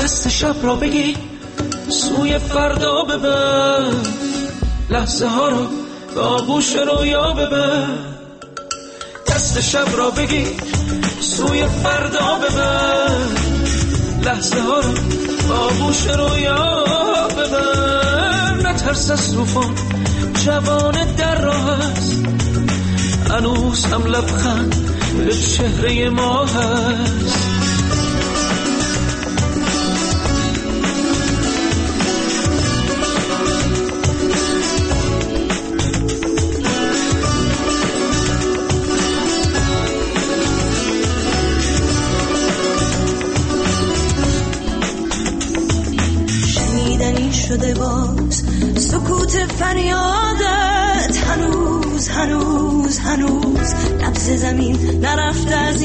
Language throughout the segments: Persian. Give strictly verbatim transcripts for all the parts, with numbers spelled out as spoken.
دست شب را بگیر سوی فردا ببر، لحظه ها رو به آغوش رویا ببر. دست شب را بگیر سوی فردا ببر، لحظه ها رو به آغوش رویا ببر. نترس از طوفان، جوان در راه است، هنوز هم لبخند به چهره ما هست. شنیدنی شده باز سکوت فریادت، هنوز هنوز هنوز نبض زمین نرفته از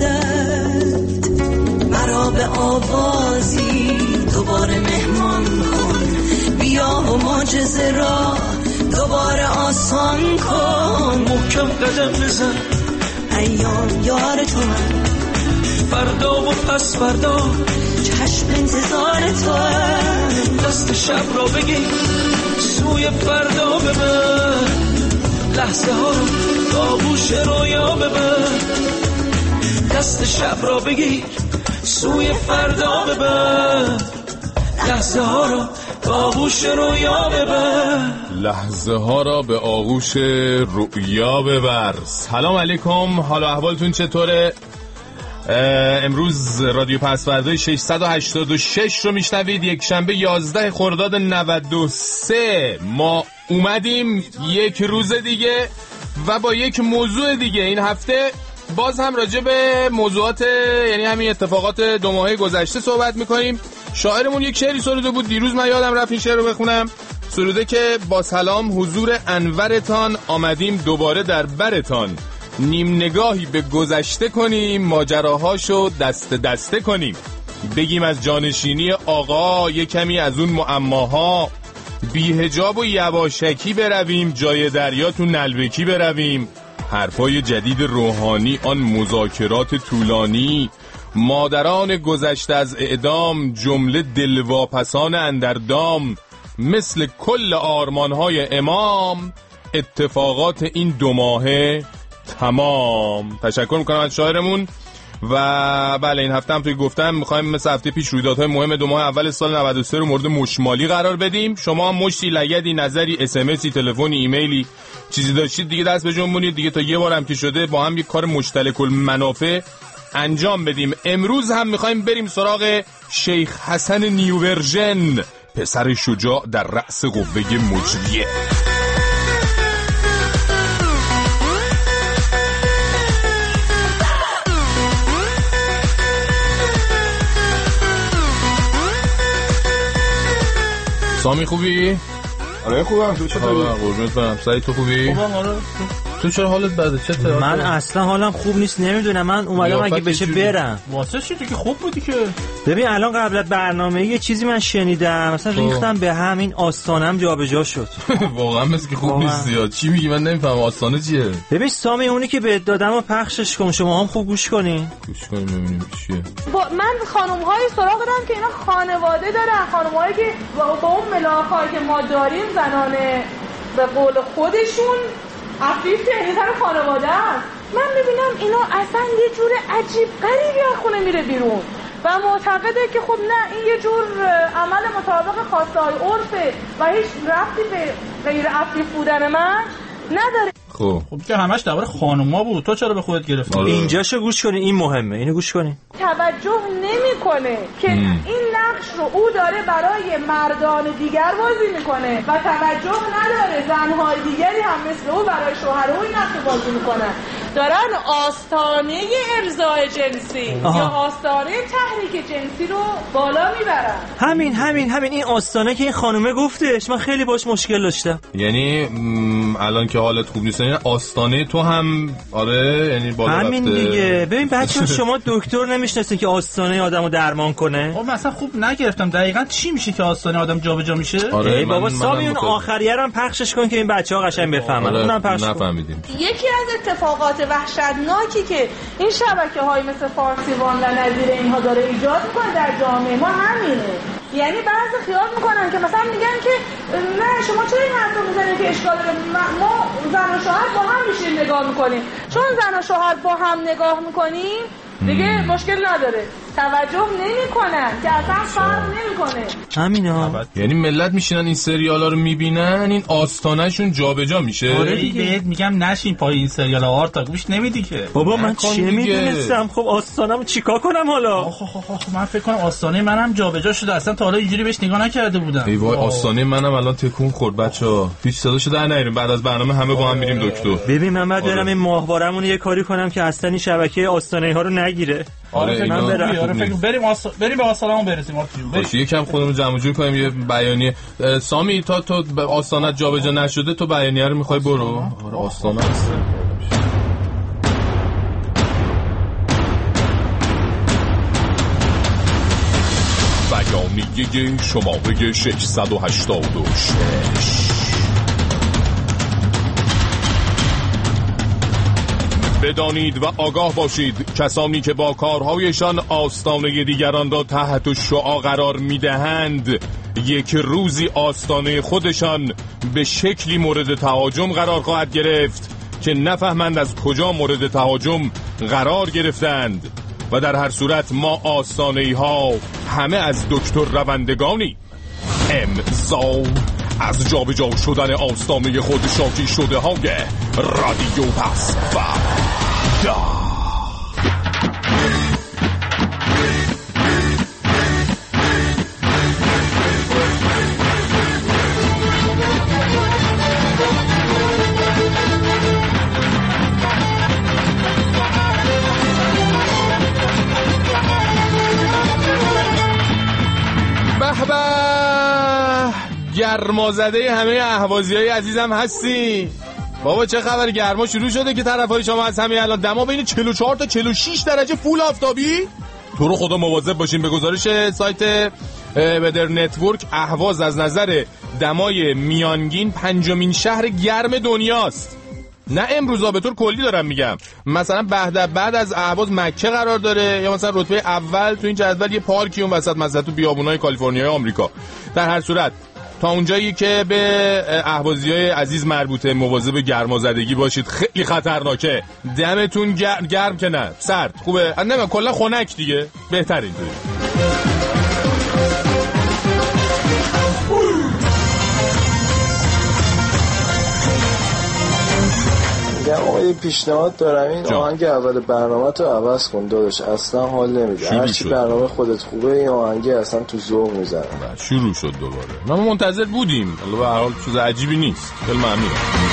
یادت. مرا به آوازی دوباره مهمان کن، بیا و معجزه را دوباره آسان کن. محکم قدم بزن، ایام یار تو من، فردا و پس فردا چشم انتظار تو. دست شب را بگیر سوی فردا ببر، لحظه ها رو به آغوش رویا ببر. دست شب را بگیر سوی فردا ببر، لحظه ها رو به آغوش رویا ببر. لحظه ها را به آغوش رویا ببر. سلام علیکم، حال و احوالتون چطوره؟ امروز رادیو پسوردای ششصد و هشتاد و شش رو میشنوید. یک شنبه یازده خرداد نود و سه ما اومدیم یک روز دیگه و با یک موضوع دیگه. این هفته باز هم راجع به موضوعات، یعنی همین اتفاقات دو ماهه گذشته صحبت میکنیم. شاعرمون یک شعری سروده بود دیروز، من یادم رفت این شعر رو بخونم. سروده که با سلام حضور انورتان آمدیم دوباره در برتان، نیم نگاهی به گذشته کنیم، ماجراهاشو دست دسته کنیم، بگیم از جانشینی آقا یک کمی از اون معماها، بی حجاب و یواشکی برویم، جای دریا تو نلبکی برویم، حرفای جدید روحانی، آن مذاکرات طولانی، مادران گذشته از اعدام، جمله دلواپسان اندردام، مثل کل آرمانهای امام، اتفاقات این دو ماهه تمام. تشکر میکنم از شاعرمون. و بله این هفته هم توی گفتم میخوایم مثل هفته پیش رویدادهای مهم دو ماه اول سال نود و سه رو مورد مشمالی قرار بدیم. شما هم مشتی، لگدی، نظری، اس ام اسی، تلفنی، ایمیلی چیزی داشتید دیگه دست به جنبونید دیگه، تا یه بارم که شده با هم یک کار مشترک المنافع انجام بدیم. امروز هم میخوایم بریم سراغ شیخ حسن نیو ورژن، پسر شجاع در رأس قوه مجریه. سامی خوبی؟ آره خوبم. تو چطوری؟ قربونت برم. سعید تو خوبی؟ خوبم. آره. تو چرا حالت بده؟ چطور؟ من اصلا حالم خوب نیست، نمیدونم. من اومدم اگه بشه برم. واسه چی؟ تو که خوب بودی که. ببین الان قبل از برنامه یه چیزی من شنیدم، مثلا ریختم به همین آستانم جابجا شد. واقعا مثل که خوب نیست. یا چی میگی؟ من نمیفهمم آستانه چیه. ببین سامی اونی که بهت دادم و پخشش کن، شما هم خوب گوش کنین. گوش کنیم ببینیم چیه. با من خانم‌های سراغ دارم که اینا خانواده دارن، خانم‌هایی که با اون ملاقاتی که ما داریم زنانه به قول خودشون عفیف که سر خانواده است. من میبینم اینا اصلا یه جور عجیب غریبی از خونه میره بیرون و معتقده که خب نه این یه جور عمل مطابق خواسته های عرفه و هیچ ربطی به غیر عفیف بودن من نداره. خب خب که همش درباره خانوما بود، تو چرا به خودت گرفتی؟ اینجاشو گوش کنی، این مهمه، اینو گوش کنی. توجه نمیکنه که ام. این نقش رو او داره برای مردان دیگر بازی میکنه و توجه نداره زنهای دیگری هم مثل او برای شوهر او این نقش رو بازی میکنن. دارن آستانه ارضای جنسی آها. یا آستانه تحریک جنسی رو بالا میبرن. همین همین همین این آستانه که این خانومه گفتش، من خیلی باش مشکل داشتم. یعنی الان که حالت خوب نیست، یعنی آستانه تو هم آره، یعنی بالا رفته. همین دیگه. ببین بچه‌ها شما دکتر نمیشناسین که آستانه آدمو درمان کنه؟ خب مثلا خوب نگرفتم دقیقاً چی میشه که آستانه آدم جابجا میشه؟ آره ای بابا سامی اون آخریه رو پخشش کن که این بچه‌ها قشنگ بفهمن. آره اونم پخش نفهمیدیم. یکی از اتفاقات وحشتناکی که این شبکه‌های مثل فارسیوان و نظیر اینها داره ایجاد میکنه در جامعه ما همینه. یعنی بعضی خیال میکنن که مثلا میگن که نه شما چرا این حرف رو میزنید که اشکال داره، ما زن و شوهر با هم میشیم نگاه میکنیم، چون زن و شوهر با هم نگاه میکنیم دیگه مشکل نداره، توجه نمیکنن که اصلا فرق نمیکنه. همینا یعنی ملت میشینن این سریالا رو میبینن، این آستانه‌شون جابجا میشه. آره دیگه بهت میگم نشین پای این سریالا آرتا گوش نمیدی که. بابا من چی میدونستم؟ خب آستانه‌مو چیکار کنم حالا؟ آخ آخ آخ من فکر کنم آستانه منم جابجا شده، اصلا تا حالا اینجوری بهش نگاه نکرده بودم. ای وای آستانه منم الان تکون خورد بچا. هیچ صداشو در نیاریم، بعد از برنامه همه با هم میریم دکتر. ببین من بعد برم این ماهوارمون یه کاری کنم که اصلا این شبکه آستانه ها رو نگیره. آره من برم. آره فکر بریم آس... بریم به آستانه‌مون برسیم. باشه یکم خودمون جمع جور کنیم یه بیانیه. سامی تا تو آستانت جابجا نشده تو بیانیه رو میخوای برو. آره آستانه است. بیانیه شماره ششصد و هشتاد و شش. بدانید و آگاه باشید کسانی که با کارهایشان آستانه دیگران را تحت شعاع قرار میدهند یک روزی آستانه خودشان به شکلی مورد تهاجم قرار خواهد گرفت که نفهمند از کجا مورد تهاجم قرار گرفتند و در هر صورت ما آستانه‌ای ها همه از دکتر روندگانی. امضا از جابجا شدن آستانه خود شاکی شده های رادیو پس و دا. به به گرمازده همه اهوازیای عزیزم هستی. بابا چه خبر؟ گرما شروع شده که طرفای شما از همین الان دما بین چهل و چهار تا چهل و شش درجه فول آفتابی. تو رو خدا مواظب باشین. به گزارش سایت بدر نتورک اهواز از نظر دمای میانگین پنجمین شهر گرم دنیاست. نه امروزا به طور کلی دارم میگم. مثلا بعد بعد از اهواز مکه قرار داره یا مثلا رتبه اول تو این جدول یه پارکی اون وسط مثلا تو بیابونای کالیفرنیا آمریکا. در هر صورت تا اونجایی که به اهوازیای عزیز مربوطه مواظب گرمازدگی باشید، خیلی خطرناکه. دمتون گرم, گرم که نه سرد خوبه، نه کلا خنک دیگه بهتره اینطوری. میگم آقا یه پیشنهاد دارم، این آهنگ اول برنامه تو عوض کن داداش، اصلا حال نمیده. هرچی برنامه خودت خوبه این آهنگ اصلا تو ذوق میزنه. شروع شد دوباره. ما منتظر بودیم، حالا به هر حال چیز عجیبی نیست. خیلی ممنونم.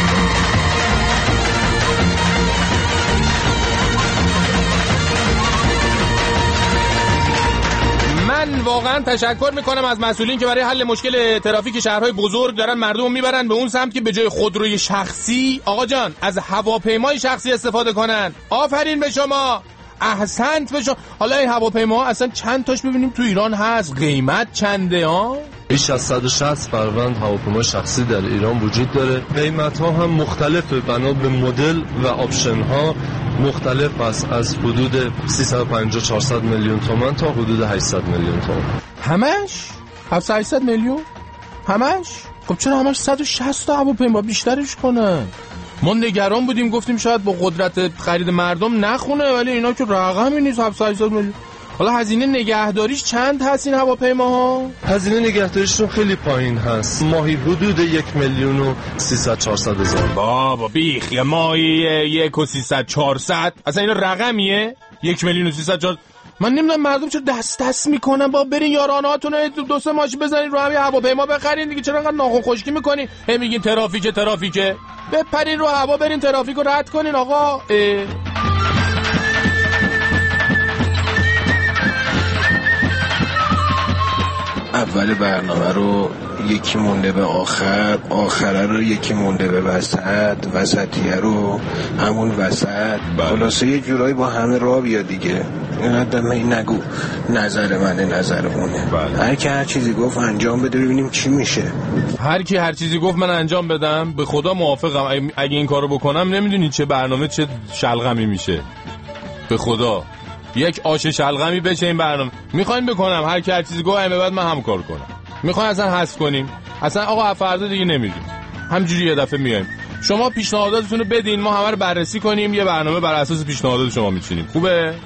من واقعا تشکر میکنم از مسئولین که برای حل مشکل ترافیک شهرهای بزرگ دارن مردم میبرن به اون سمت که به جای خودروی شخصی آقا جان از هواپیمای شخصی استفاده کنن. آفرین به شما، احسنت به شما. حالا این هواپیما اصلا چند تاش ببینیم تو ایران هست، قیمت چنده ها؟ بیش از صد و شصت فروند هواپیما شخصی در ایران وجود داره. قیمت ها هم مختلفه، بنا به مدل و آپشن ها مختلف است، از حدود سیصد و پنجاه چهارصد میلیون تومان تا حدود هشتصد میلیون تومان. همش هفتصد هشتصد میلیون؟ همش؟ خب چرا همش صد و شصت تا هواپیما بیشترش کنن؟ ما نگران بودیم گفتیم شاید با قدرت خرید مردم نخونه، ولی اینا که رقمی نیست. هفتصد هشتصد میلیون. حالا هزینه نگهداریش چند هست این هواپیماها؟ هزینه نگهداریشون خیلی پایین هست، ماهی حدود یک میلیون و سیصد چهارصد هزار. بابا بیخ یا ماهی یک و سیصد چهارصد، اصلا این رقمیه؟ یک میلیون و سیصد چهارصد. من نمیدونم مردم چرا دست دست میکنن. با برین یارانهاتون دو سه ماشین بزنین رو همین هواپیما بخرین دیگه. چرا انقدر ناخن خشکی میکنین؟ هم میگین ترافیک ترافیکه، بپرین رو هوا برین ترافیک رو رد کنین آقا. اه. اول برنامه رو یکی مونده به آخر، آخره رو یکی مونده به وسط، وسطیه رو همون وسط. خلاصه یه جورایی با همه راه بیا دیگه. اینقدر به من نگو نظر منه نظر اونه. بله. هر کی هر چیزی گفت انجام بده ببینیم چی میشه. هر کی هر چیزی گفت من انجام بدم. به خدا موافقم. اگه این کارو بکنم نمیدونی چه برنامه چه شلغمی میشه. به خدا یک آش شلغمی بشه این برنامه. میخواین بکنم هر کی هر چیزی گفت به بعد من هم کار کنم. میخواین اصلا حذف کنیم. اصلا آقا فردا دیگه نمیدیم. همجوری یه دفعه میایم. شما پیشنهاداتتون رو بدین ما همه رو بررسی کنیم یه برنامه بر اساس پیشنهادات شما میچینیم. خوبه؟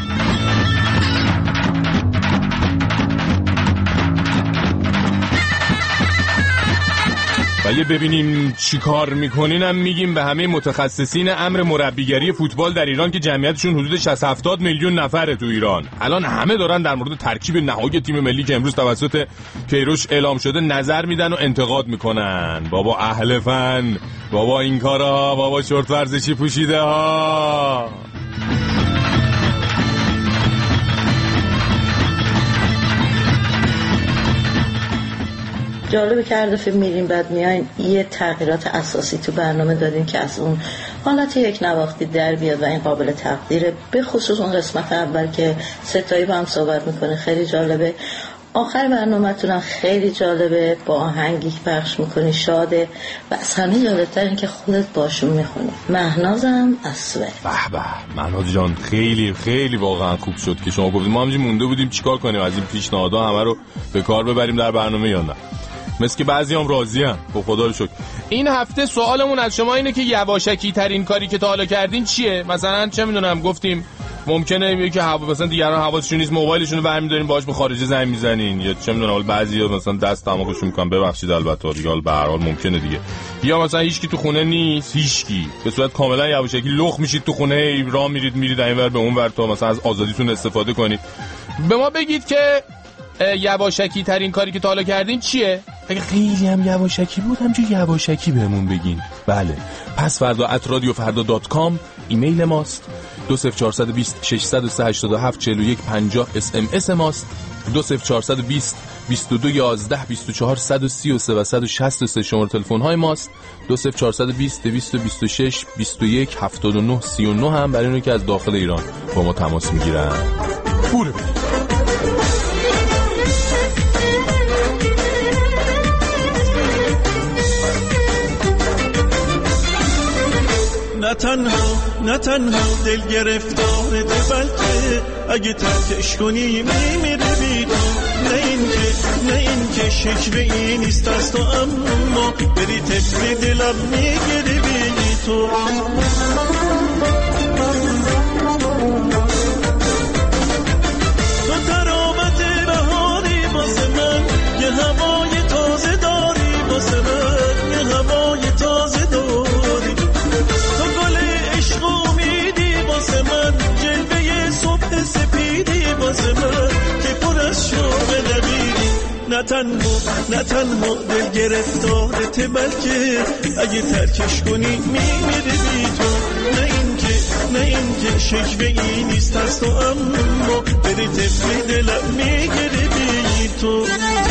و یه ببینیم چی کار میکنین هم میگیم به همه متخصصین امر مربیگری فوتبال در ایران که جمعیتشون حدود شصت هفتاد میلیون نفره تو ایران. الان همه دارن در مورد ترکیب نهایی تیم ملی که امروز توسط کیروش اعلام شده نظر میدن و انتقاد میکنن. بابا اهل فن، بابا این کارا، بابا شورت ورزشی پوشیده ها. جالبه که هر دفعه میریم بعد میاین یه تغییرات اساسی تو برنامه دادیم که از اون حالت یک نواختی در بیاد و این قابل تقدیره. به خصوص اون قسمت اول که ستایی با هم صحبت میکنه خیلی جالبه. آخر برنامه‌تون خیلی جالبه با آهنگی که پخش میکنی شاده و از همه جالبتر این که خودت باشون میخونی. مهنازم از سوئد. به به مهناز جان خیلی خیلی واقعا خوب شد که شما گفتید. ما همینجوری مونده بودیم چیکار کنیم از این پیشنهادها همه رو به کار ببریم در برنامه یا نه. مثل که بعضی هم راضی هم. خب خدا رو شکر. این هفته سوالمون از شما اینه که یواشکی ترین کاری که تا حالا کردین چیه؟ مثلا چه میدونم گفتیم ممکنه یکی هوا مثلا دیگران حواسشون نیست موبایلشون رو برمی‌دارین باهاش به خارج زنگ میزنین یا چه میدونم بعضیا مثلا دست دماغشون میکنن ببخشید البته دیگه به هر حال ممکنه دیگه. یا مثلا هیچکی تو خونه نیست هیچکی به صورت کاملا یواشکی لخ میشید تو خونه راه میرید میرید اینور به اونور تا مثلا از آزادیتون استفاده کنید. به ما بگید که یواشکی ترین کاری که تا حالا کردین چیه؟ اگه خیلی هم یواشکی بود همچون یواشکی بهمون بگین. بله پس فردا ات رادیو فردا دات کام ایمیل ماست. دو صفر چهار دو صفر شش صفر سه هشت هفت چهار یک پنجاه اس ام اس ماست. دو صفر چهار دو صفر بیست و دو یازده بیست و چهار صد و سی و سه و صد و شصت و سه شماره تلفن های ماست. دو صفر چهار دو صفر دویست و بیست و شش بیست و یک هفتاد و نه سی و نه هم برای اونایی که از داخل ایران با ما تماس میگیرن. پول نه تنها نه تنها دل گرفتاره ده بلکه اگه ترکش کنی میمیره بی تو. نه این که نه این که شکر این نیست از تو اما بری تکری دلم میگیره بی تو. تو ترابط بهاری واسه من یه هوای تازه داری واسه من یه هوای تازه داری. تو گل عشق امیدی واسه من جلوه صبح سپیدی واسه من که پر از شوق نبیدی. نه تنها نه تنها دل گرفتارت بلکه اگه ترکش کنی میمیره بی تو. نه این که نه این که شکوه ای نیست از تو اما بری تفلی دلم میگیره بی تو.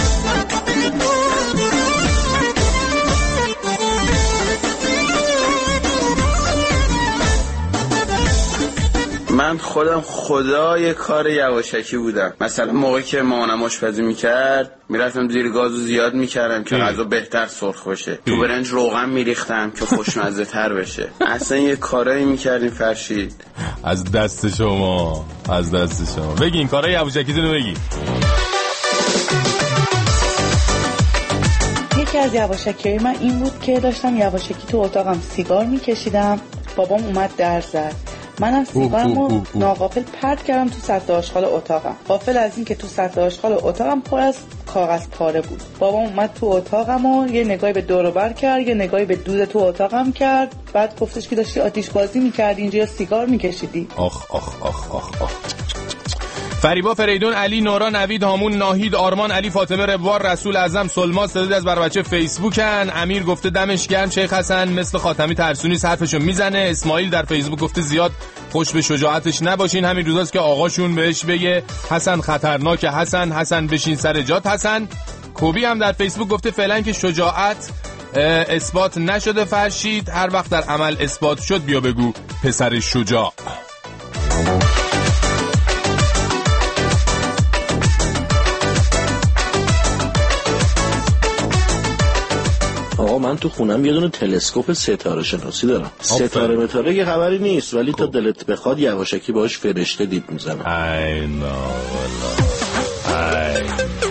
من خودم خدای کار یواشکی بودم. مثلا موقعی که مامانم آشپزی میکرد میرفتم زیر گازو زیاد میکردم که غذا بهتر سرخ بشه. تو برنج روغن میریختم که خوشمزه تر بشه. اصلا یه کارایی میکردیم فرشید. از دست شما از دست شما. بگین کارای یواشکیتون رو بگین. یکی از یواشکی‌های من این بود که داشتم یواشکی تو اتاقم سیگار میکشیدم. بابام اومد در زد. منم سیگارمو ناغافل پرت کردم تو سطل آشغال اتاقم. غافل از این که تو سطل آشغال اتاقم پر از کاغذ پاره بود. بابام اومد تو اتاقم و یه نگاهی به دور و بر کرد، یه نگاهی به دود تو اتاقم کرد. بعد گفتش که داشتی آتش بازی می‌کردی اینجا یا سیگار می‌کشیدی. آخ آخ آخ آخ آخ. فریبا، فریدون، علی، نورا، نوید، هامون، ناهید، آرمان، علی، فاطمه، ربوار، رسول اعظم، سلما، تعدادی از بر بچه فیسبوکن. امیر گفته دمش گرم شیخ حسن مثل خاتمی ترسونی حرفشو میزنه. اسماعیل در فیسبوک گفته زیاد خوش به شجاعتش نباشین. همین روزاست که آقاشون بهش بگه حسن خطرناکه. حسن حسن بشین سر جات حسن. کوبی هم در فیسبوک گفته فعلا که شجاعت اثبات نشده فرشید، هر وقت در عمل اثبات شد بیا بگو پسر شجاع. من تو خونم یه دونه تلسکوپ ستاره شناسی دارم. ستاره متاره یه خبری نیست، ولی تا دلت بخواد یواشکی باهاش فرشته دید میزنم. ای نه والله. ای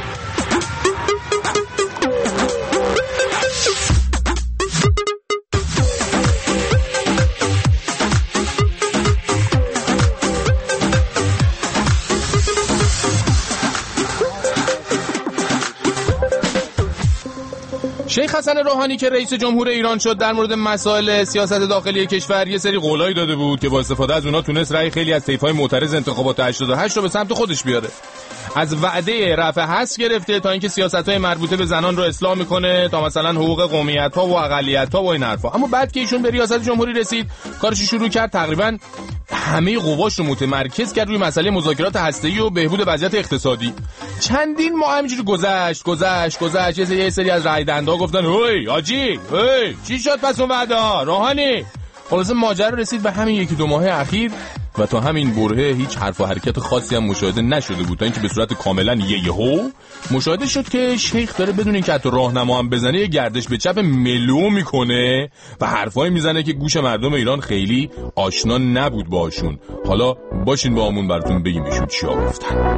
شیخ حسن روحانی که رئیس جمهور ایران شد در مورد مسائل سیاست داخلی کشور یه سری قولایی داده بود که با استفاده از اونها تونست رأی خیلی از طیف‌های معترض انتخابات هشتاد و هشت رو به سمت خودش بیاره. از وعده رفع حذف گرفته تا اینکه سیاست‌های مربوطه به زنان رو اصلاح میکنه، تا مثلا حقوق قومیت‌ها و اقلیت‌ها و این حرفا. اما بعد که ایشون به ریاست جمهوری رسید، کارش شروع کرد تقریباً همه قواش رو متمرکز کرد روی مسئله مذاکرات هسته‌ای و بهبود وضعیت اقتصادی. چندین ماه همینجوری گذشت گذشت گذشت یه سری از رای دهندا گفتن هی حاجی هی چی شد پس اون وعده ها روحانی؟ خلاصه ماجرا رسید به همین یکی دو ماه اخیر و تا همین برهه هیچ حرف و حرکت خاصی هم مشاهده نشده بود، تا اینکه به صورت کاملا یهو مشاهده شد که شیخ داره بدون اینکه حتی راهنما هم بزنه یه گردش به چپ ملو میکنه و حرفایی میزنه که گوش مردم ایران خیلی آشنا نبود باشون. حالا باشین با همون براتون بگیم ایشون چیا گفتن.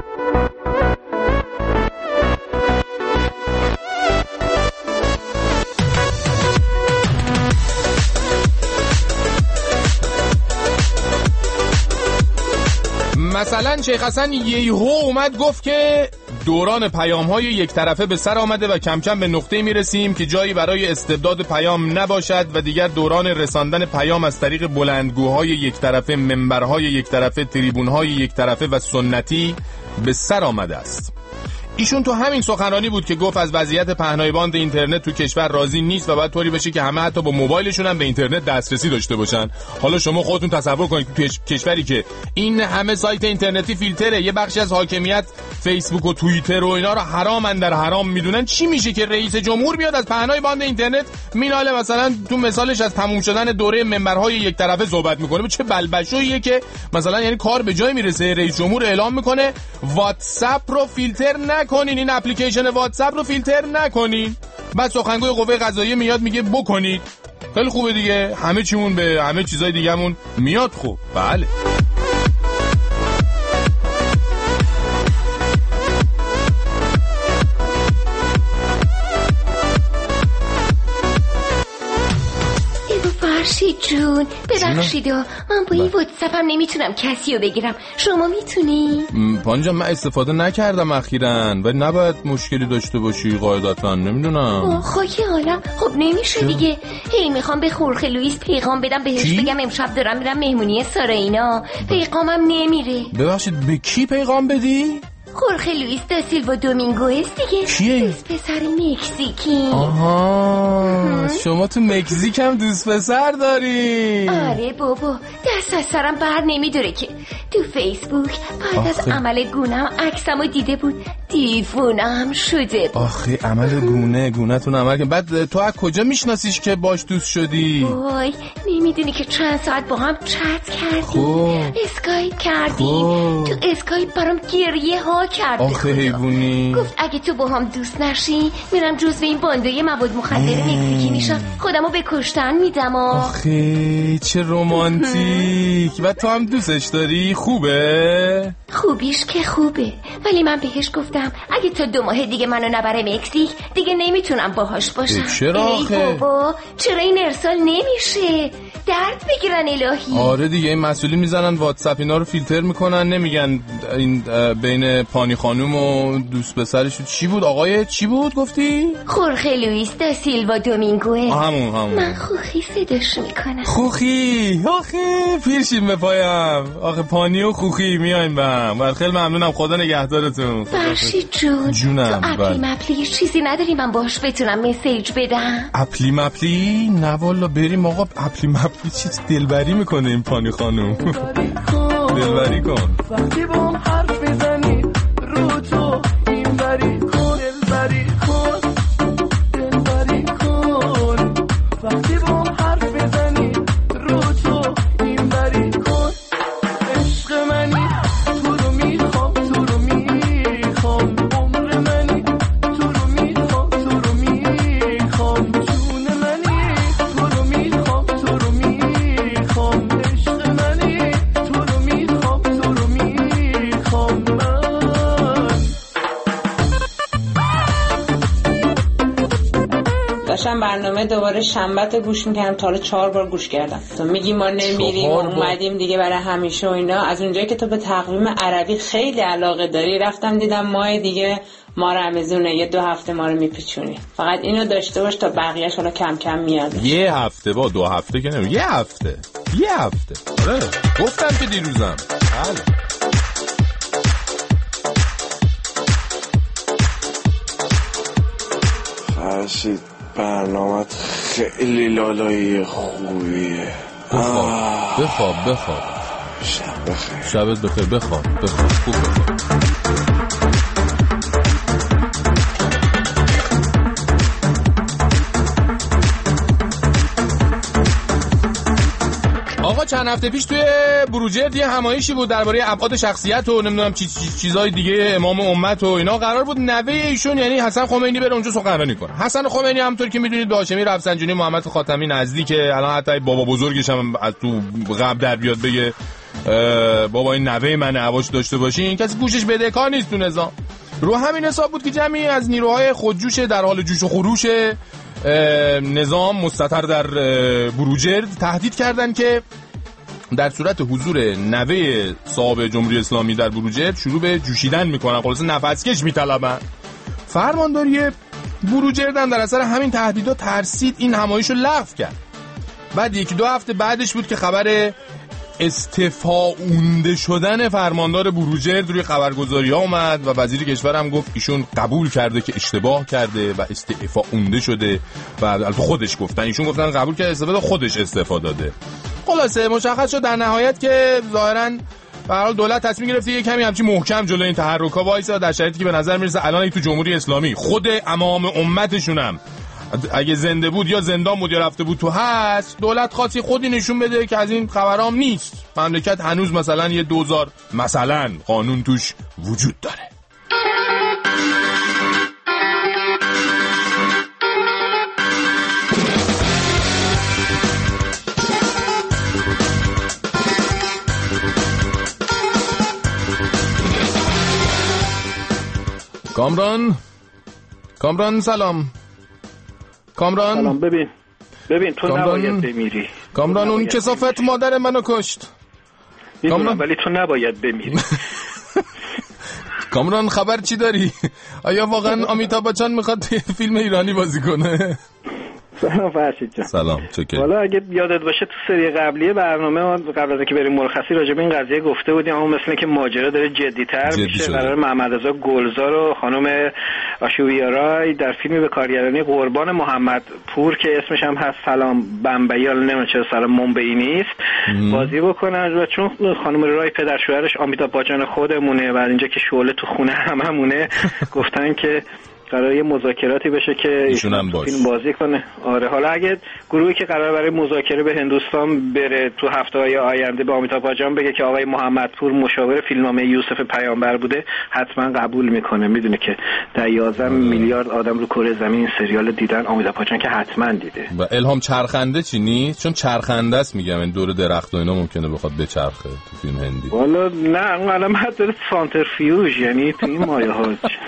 مثلا شیخ حسن یهو اومد گفت که دوران پیام‌های یک طرفه به سر آمده و کم کم به نقطه‌ای میرسیم که جایی برای استبداد پیام نباشد و دیگر دوران رساندن پیام از طریق بلندگوهای یک طرفه، منبرهای یک طرفه، تریبونهای یک طرفه و سنتی به سر آمده است. ایشون تو همین سخنرانی بود که گفت از وضعیت پهنای باند اینترنت تو کشور راضی نیست و باید طوری بشه که همه حتی با موبایلشون هم به اینترنت دسترسی داشته باشن. حالا شما خودتون تصور کنید تو کشوری که این همه سایت اینترنتی فیلتره، یه بخشی از حاکمیت فیسبوک و توییتر و اینا رو حرامن در حرام میدونن، چی میشه که رئیس جمهور بیاد از پهنای باند اینترنت میناله مثلا تو مثالش از تموم شدن دوره منبرهای یک طرفه صحبت میکنه؟ چه بلبشویه که مثلا یعنی کار به جای میرسه رئیس جمهور اعلام میکنه واتساپ رو فیلتر نه کنین، این اپلیکیشن واتساپ رو فیلتر نکنین. بعد سخنگوی قوه قضاییه میاد میگه بکنید. خیلی خوبه دیگه، همه چیمون به همه چیزای دیگه‌مون میاد خوب. بله فرشید جون ببخشید من با این واتساپم نمیتونم کسی رو بگیرم، شما میتونی؟ پانجا من استفاده نکردم اخیراً ولی نباید مشکلی داشته باشی قاعدتاً، نمیدونم. خاکی حالم. خب نمیشه چه؟ دیگه هی میخوام به خورخه لوئیس پیغام بدم بهش کی؟ بگم امشب دارم میرم مهمونی ساراینا، پیغامم نمیره. ببخشید به کی پیغام بدی؟ خورخه لوئیس دا سیلوا دومینگو است دیگه. کیه؟ دوست پسر مکزیکی. آها شما تو مکزیک هم دوست پسر داری؟ آره بابا، دست از سرم بر نمیداره که تو فیسبوک بعد از عمل گونه‌ام عکسمو دیده بود، دیوونه‌ام شده بود. آخه عمل گونه گونه‌تون عمل که بعد تو از کجا میشناسیش که باش دوست شدی؟ وای نمیدونی که چند ساعت با هم چت کردیم، اسکایپ کردیم، تو اسکایپ برام گریه ها کرد. آخه حیوونی. گفت اگه تو با هم دوست نشی میرم جزو این باندای مواد مخدر مکزیکی میشم، خودمو به کشتن میدم. آخه چه رومانتیک. و تو هم دوستش داری؟ خوبه؟ خوبیش که خوبه، ولی من بهش گفتم اگه تا دو ماه دیگه منو نبره مکزیک دیگه نمیتونم باهاش باشم. چرا آخه؟ ای بابا چرا این ارسال نمیشه؟ درد بگیرن الهی. آره دیگه این مسئولین میزنن واتساپ اینا رو فیلتر میکنن، نمیگن این بین پانی خانوم و دوست پسرش چی بود؟ آقای چی بود گفتی؟ خورخه لوئیس دا سیلوا دومینگوه. همون همون. من خوخی صداش میکنم. خوخی آخه پیرشیم به پایم. آخه پانی و خوخی میایم بهم. خیلی ممنونم، خدا نگهدارتون. فرشید جون جونم. تو اپلی مپلی چیزی نداری من باش بتونم مسیج بدم؟ اپلی مپلی؟ نه والا بریم آقا. اپلی مپلی چیز دلبری میکنه این پانی خانوم. دلبری کن. وقتی با هم حرف بزنی رو تو این بری کن، دلبری کن، دلبری کن. وقتی با هم حرف بزنی رو تو این بری کن. عشق منی تو رو میخوام، تو رو میخوام. عمر منی تو رو میخوام، تو رو میخوام. جون منی داشتم برنامه دوباره شنبه‌تو گوش میکردم، تا حالا چهار بار گوش کردم. تو میگی ما نمیریم و اومدیم دیگه برای همیشه و اینا. از اونجایی که تو به تقویم عربی خیلی علاقه داری رفتم دیدم ماه دیگه ما رمضونه، یه دو هفته ما رو میپیچونی. فقط اینو داشته باش تا بقیه‌اش حالا کم کم میاد. یه هفته با دو هفته که نمی یه هفته یه هفته آره گفتم که دیروزم. بله فرشید برنامت خیلی لالایی خوبیه. بخواب بخواب بخواب شب بخیر. شبت بخیر. بخواب بخواب خوب بخواب. آقا چند هفته پیش توی بروجرد یه همایشی بود درباره ابعاد شخصیت و نمیدونم چی چیزای دیگه امام امت و اینا. قرار بود نوه ایشون یعنی حسن خمینی بره اونجا سخنرانی کنه. حسن خمینی همونطور که میدونید به هاشمی رفسنجانی محمد خاتمی نزدیکه. الان حتی بابا بزرگش هم از تو قبل در بیاد بگه بابا این نوه منه هواش داشته باشین. کسی گوشش بدهکار نیست تو نظام. رو همین حساب بود که جمعی از نیروهای خودجوش در حال جوش و خروش نظام مستتر در بروجرد تهدید کردن که در صورت حضور نوه صاحب جمهوری اسلامی در بروجرد شروع به جوشیدن میکنن، خلاصه نفسکش میطلبن. فرمانداری بروجرد هم در اثر همین تهدیدات ترسید این همایش رو لغو کرد. بعد یکی دو هفته بعدش بود که خبر استعفاونده شدن فرماندار بروجرد روی خبرگزاری ها اومد و وزیر کشور هم گفت ایشون قبول کرده که اشتباه کرده و استعفاونده شده و البته خودش گفتن ایشون گفتن قبول کرده استفاده خودش استعفا داده. خلاصه مشخص شد در نهایت که ظاهراً به هر حال دولت تصمیم گرفته یه کمی همچین محکم جلوی این تحرک‌ها وایسه در شرایطی که به نظر میرسه الان تو جمهوری اسلامی خود امام امتشون هم اگه زنده بود یا زندان بود یا رفته بود تو هست، دولت خاصی خودی نشون بده که از این خبرام نیست. مملکت هنوز مثلا یه دوزار مثلا قانون توش وجود داره. کامران کامران سلام. کامران سلام. ببین ببین تو کامران... نباید بمیری. کامران اون کثافت مادر منو کشت. کامران ولی تو نباید بمیری. کامران خبر چی داری؟ آیا واقعا امیتاب بچان میخواد فیلم ایرانی بازی کنه؟ سلام فرشید جان. سلام چکر. حالا اگه یادت باشه تو سری قبلی برنامه ما قبل از اینکه بریم مرخصی راجع به این قضیه گفته بودیم، اما مثل که ماجرا داره جدی‌تر جدی میشه. قرار محمد رضا گلزار و خانم آشوبیارای در فیلمی به کارگردانی قربان محمد پور که اسمش هم هست سلام بمبئی، حالا نمیدونم چرا سلام منبعی نیست، بازی بکنن. و چون خانم رای پدر شوهرش امیتاب بچان خودمونه و اینجا که شعله تو خونه هممونه گفتن که قراره یه مذاکراتی بشه که ایشون هم باش. فیلم بازی کنه. آره حالا اگه گروهی که قراره برای مذاکره به هندوستان بره تو هفته‌های آینده به امیتاب بچان بگه که آقای محمدپور مشاور فیلمنامه یوسف پیامبر بوده، حتما قبول میکنه. میدونه که در یازده میلیارد آدم رو کره زمین این سریال دیدن، امیتاب بچان که حتما دیده. و الهام چرخنده چی نیست؟ چون چرخنده است میگم این دور درخت و اینا ممکنه بخواد بچرخه تو فیلم هندی. والا نه اون الان حتی سانترفیوژ، یعنی تو این مایه‌ها.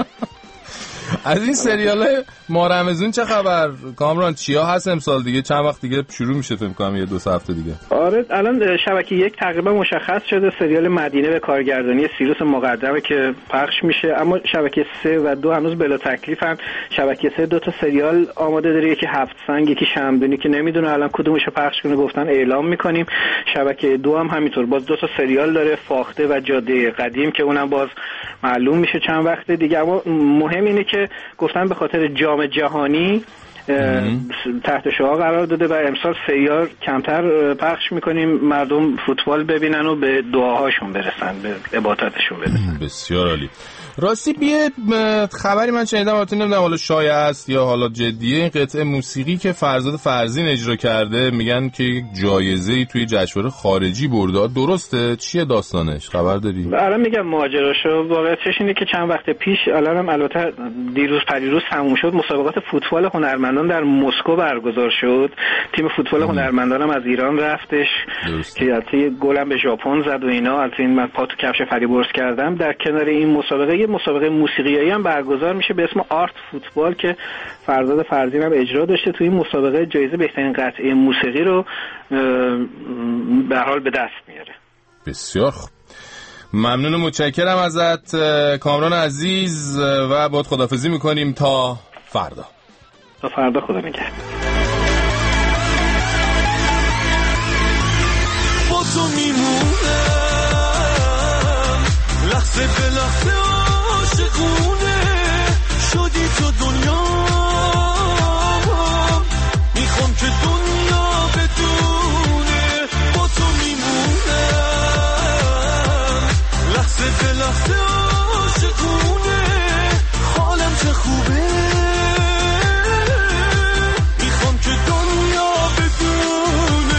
از این سریال ما رمضون چه خبر کامران؟ چیا هست امسال دیگه؟ چند وقت دیگه شروع میشه فکر کنم، یه دو سه هفته دیگه. آره الان شبکه یک تقریبا مشخص شده سریال مدینه به کارگردانی سیروس مقدمه که پخش میشه، اما شبکه سه و دو هنوز بلا تکلیفن. شبکه سه دو تا سریال آماده داره، یکی هفت سنگ یکی شمدونی که نمیدونه الان کدومشو پخش کنه، گفتن اعلام میکنیم. شبکه دو هم همینطور باز دو تا سریال داره، فاخته و جاده قدیم که اونم باز معلوم میشه چند وقت دیگه. اما مهم اینه که گفتن به خاطر جام جهانی تحت شعار قرار داده و امسال سریال کمتر پخش میکنیم، مردم فوتبال ببینن و به دعاهاشون برسن، به عبادتشون برسن. بسیار عالی. راستی بیه خبری من شنیدم، البته نمیدونم حالا شایعه است یا حالا جدیه، این قطعه موسیقی که فرزاد فرزین اجرا کرده میگن که یک جایزه‌ای توی جشنواره خارجی برده، درسته؟ چیه داستانش؟ خبر داری؟ الان میگم ماجراشو واقعیتش اینه که چند وقت پیش، الانم البته دیروز پریروز تموم شد، مسابقات فوتبال هنرمندان در مسکو برگزار شد. تیم فوتبال هنرمندان هم از ایران رفتش درسته. که البته گل هم به ژاپن زد و اینا. البته این من پا تو کفش فریبرز کردم. در کنار این مسابقه یه مسابقه موسیقیایی هم برگزار میشه به اسم آرت فوتبال که فرزاد فرزین هم اجرا داشته. تو این مسابقه جایزه بهترین قطعه موسیقی رو به حال به دست میاره. بسیار خوب، ممنون و متشکرم ازت کامران عزیز و باهات خداحافظی میکنیم تا فردا. تا فردا، خدا نگهدار. با تو میمونم لحظه به لحظه عاشقونه شدی تو دنیا میخوام که دنیا بدونه با تو میمونم لحظه به لحظه عاشقونه حالم چه خوبه میخوام که دنیا بدونه.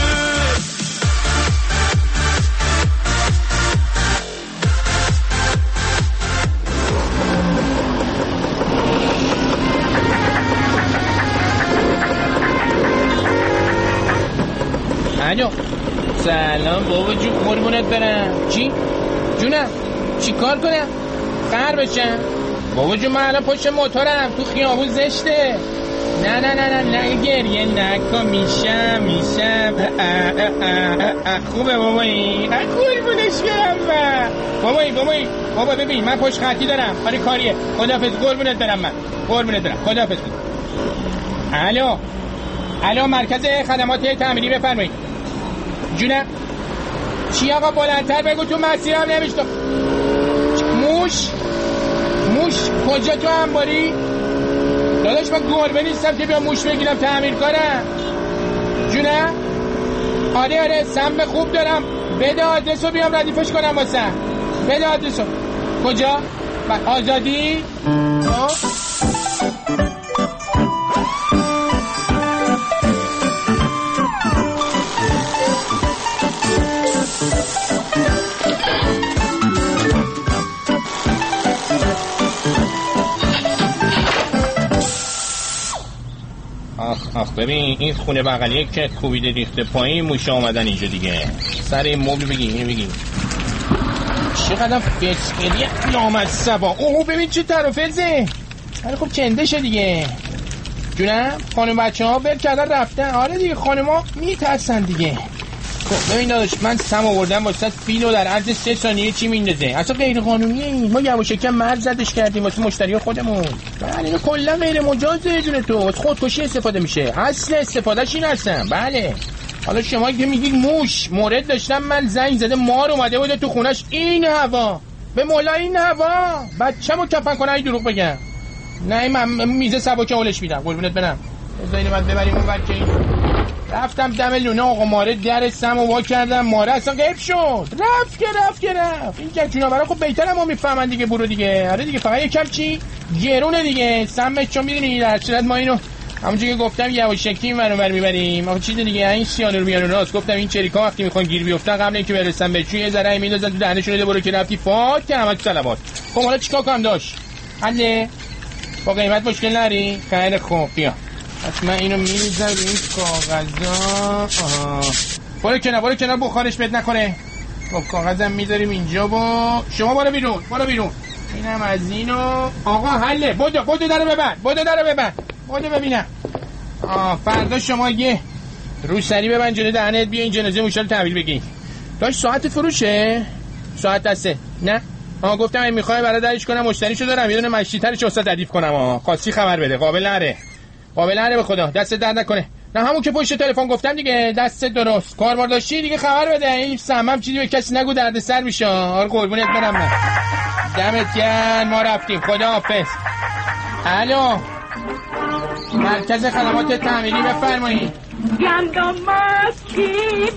الو سلام بابا جون، قربونت برم. چی؟ جونم چی کار کنم؟ قهر بشم؟ بابا جون من الان پشت موتورم تو خیابون زشته. نه نه نه نه نه گریه نکن، میشم میشم خوبه بابایی، قربونش برم. بابایی بابایی بابا ببین من پشت خطی دارم کاری کاریه. خداحافظ، قربونت برم، من قربونت برم، خداحافظ. الو الو مرکز خدمات تعمیری بفرمایید. جونم چی آقا؟ بلندتر بگو، تو مسیرم نمیشتم. موش موش کجا؟ تو انباری؟ داداش من گربه نیستم که بیام موش بگیرم تعمیر کنم. جونم آره آره سم خوب دارم، بده آدرسو بیام ردیفش کنم واسه. بده آدرسو. کجا؟ آزادی؟ آخ آخ ببین این خونه بغلیه که کوبیده ریخته پایین، موشه آمدن اینجا دیگه. سر این مبل بگی، اینو بگی چقدر فسقلی نامد سبا. اوه ببین چه طرفزه. آره خب چنده شه دیگه. جونم خانم بچه ها بر کردن رفتن. آره دیگه خانم ها میترسن دیگه. خب ببین داداش من سم آوردم واسه فیلو در عرض سه ثانیه چی میندازه؟ اصلا غیر قانونیه این. ما یواشکی مرز زدش کردیم واسه مشتری خودمون. بله اینو کلا غیر مجازه جون تو. از خودکشی استفاده میشه. اصل استفادهش این هستن. بله حالا شما که میگید موش، مورد داشتم من زنگ زده مار اومده بود تو خونش این هوا. به مولا این هوا بچه‌مو کفن کنه ای دروغ بگم. نه من میزه سبک اولش میدم قربونت برم. بذارین بعد ببریم اون ور که رفتم دم لونه آقا ماره در سمو وا کردم، ماره اصلا غیب شد. رفت که رفت که رفت. این که جونورا خب بهتره ما میفهمن دیگه. برو دیگه. آره دیگه فقط یکم چی گرونه دیگه سمش، چون میدونی در صورت ما اینو همونجوری که گفتم یواشکی منو بر میبریم. آخه چیز دیگه این سیانور میانو راست گفتم این چریکا وقتی میخوان گیر بیافتن قبل اینکه برسن به چوی ذره میندازن تو دهنشون. ده برو که رفتی فات که همش صلوات. خب حالا چیکار کنم داش؟ حله با قیمت مشکل نری؟ خیلی خوب بیا. پس من اینو میریزم رو این کاغذا. برو کنار برو کنار بخارش بد نکنه. خب کاغذم میذاریم اینجا. با شما برو بیرون برو بیرون. اینم از اینو آقا حله. بدو بدو درو ببند بدو درو ببند بدو ببینم. آه فردا شما یه رو سری ببند جلوی دهنت. بیا این جنازه موشا رو تحویل بگیر. داش ساعت فروشه؟ ساعت دسته؟ نه آها گفتم این میخوای برای درش کنم مشتریشو دارم یه دونه مشتی‌ترش واسه ردیف کنم. آها خاصی خبر بده. قابل نره قابل نره به خدا. دست درد نکنه. نه همون که پشت تلفن گفتم دیگه. دست درست کاربار داشتی دیگه خبر بده. این سمم چیزی به کسی نگو درد سر میشه. آره قربونت برم من. دمت گرم ما رفتیم. خداحافظ. الو مرکز خدمات تعمیری بفرمایید. گندم کی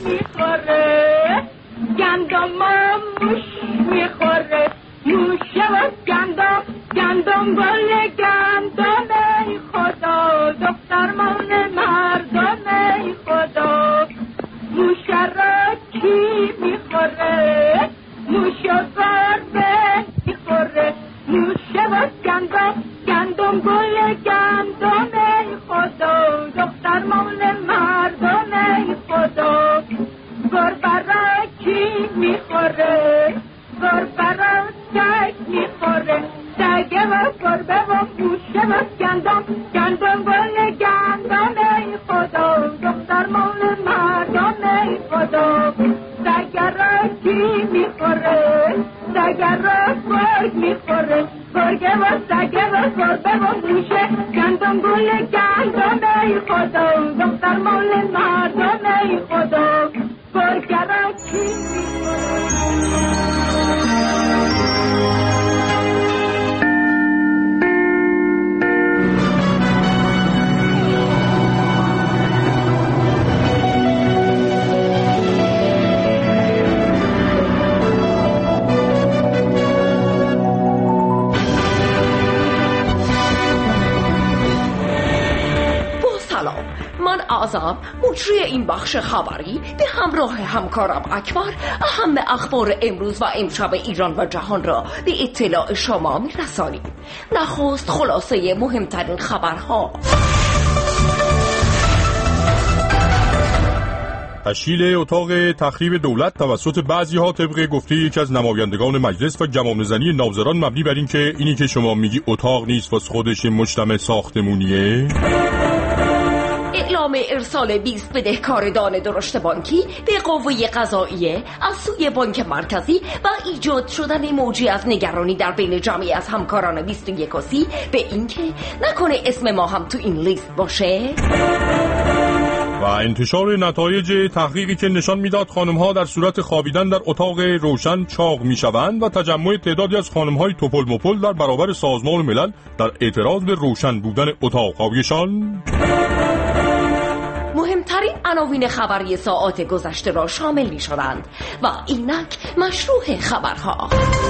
میخوره؟ گندم موش میخوره. موشه و گندم گندم گل گندم ای خدا. دختر مال مردم ای خدا. موشه را کی میخوره؟ موشه گربه میخوره. موشه و گندم گندم گل گندم ای خدا. دختر مال مردم ای خدا. گربه را کی میخوره؟ گربه را سگ میخوره. میخوره سگه و گربه و گوشه و گندم گندم گل گندم ای خدا دختر مال مردم ای خدا سگه را کی میخوره سگه را گرگ میخوره گرگه و سگه و گربه و گوشه گندم گل گندم ای خدا دختر مال مردم ای خدا گرگه را کی میخوره. آزم مجری این بخش خبری به همراه همکارم اکبر اهم اخبار امروز و امشب ایران و جهان را به اطلاع شما می رسانیم. نخست خلاصه مهمترین خبرها. تشکیل اتاق تخریب دولت توسط بعضی‌ها طبق گفته یکی از نمایندگان مجلس و گمانه‌زنی ناظران مبنی بر این که اینی که شما میگی اتاق نیست واسه خودش مجتمع ساختمونیه. اعلام ارسال بیست بدهکار دانه درشت بانکی به قوه قضاییه از سوی بانک مرکزی و ایجاد شدن موجی از نگرانی در بین جمعی از همکاران بیست و یک سی به اینکه نکنه اسم ما هم تو این لیست باشه. و انتشار نتایج تحقیقی که نشان میداد خانم‌ها در صورت خوابیدن در اتاق روشن چاق میشوند و تجمع تعدادی از خانم‌های توپل مپل در برابر سازمان ملل در اعتراض به روشن بودن اتاق‌هایشان. مهمترین عناوین خبری ساعات گذشته را شامل می شدند و اینک مشروع خبرها.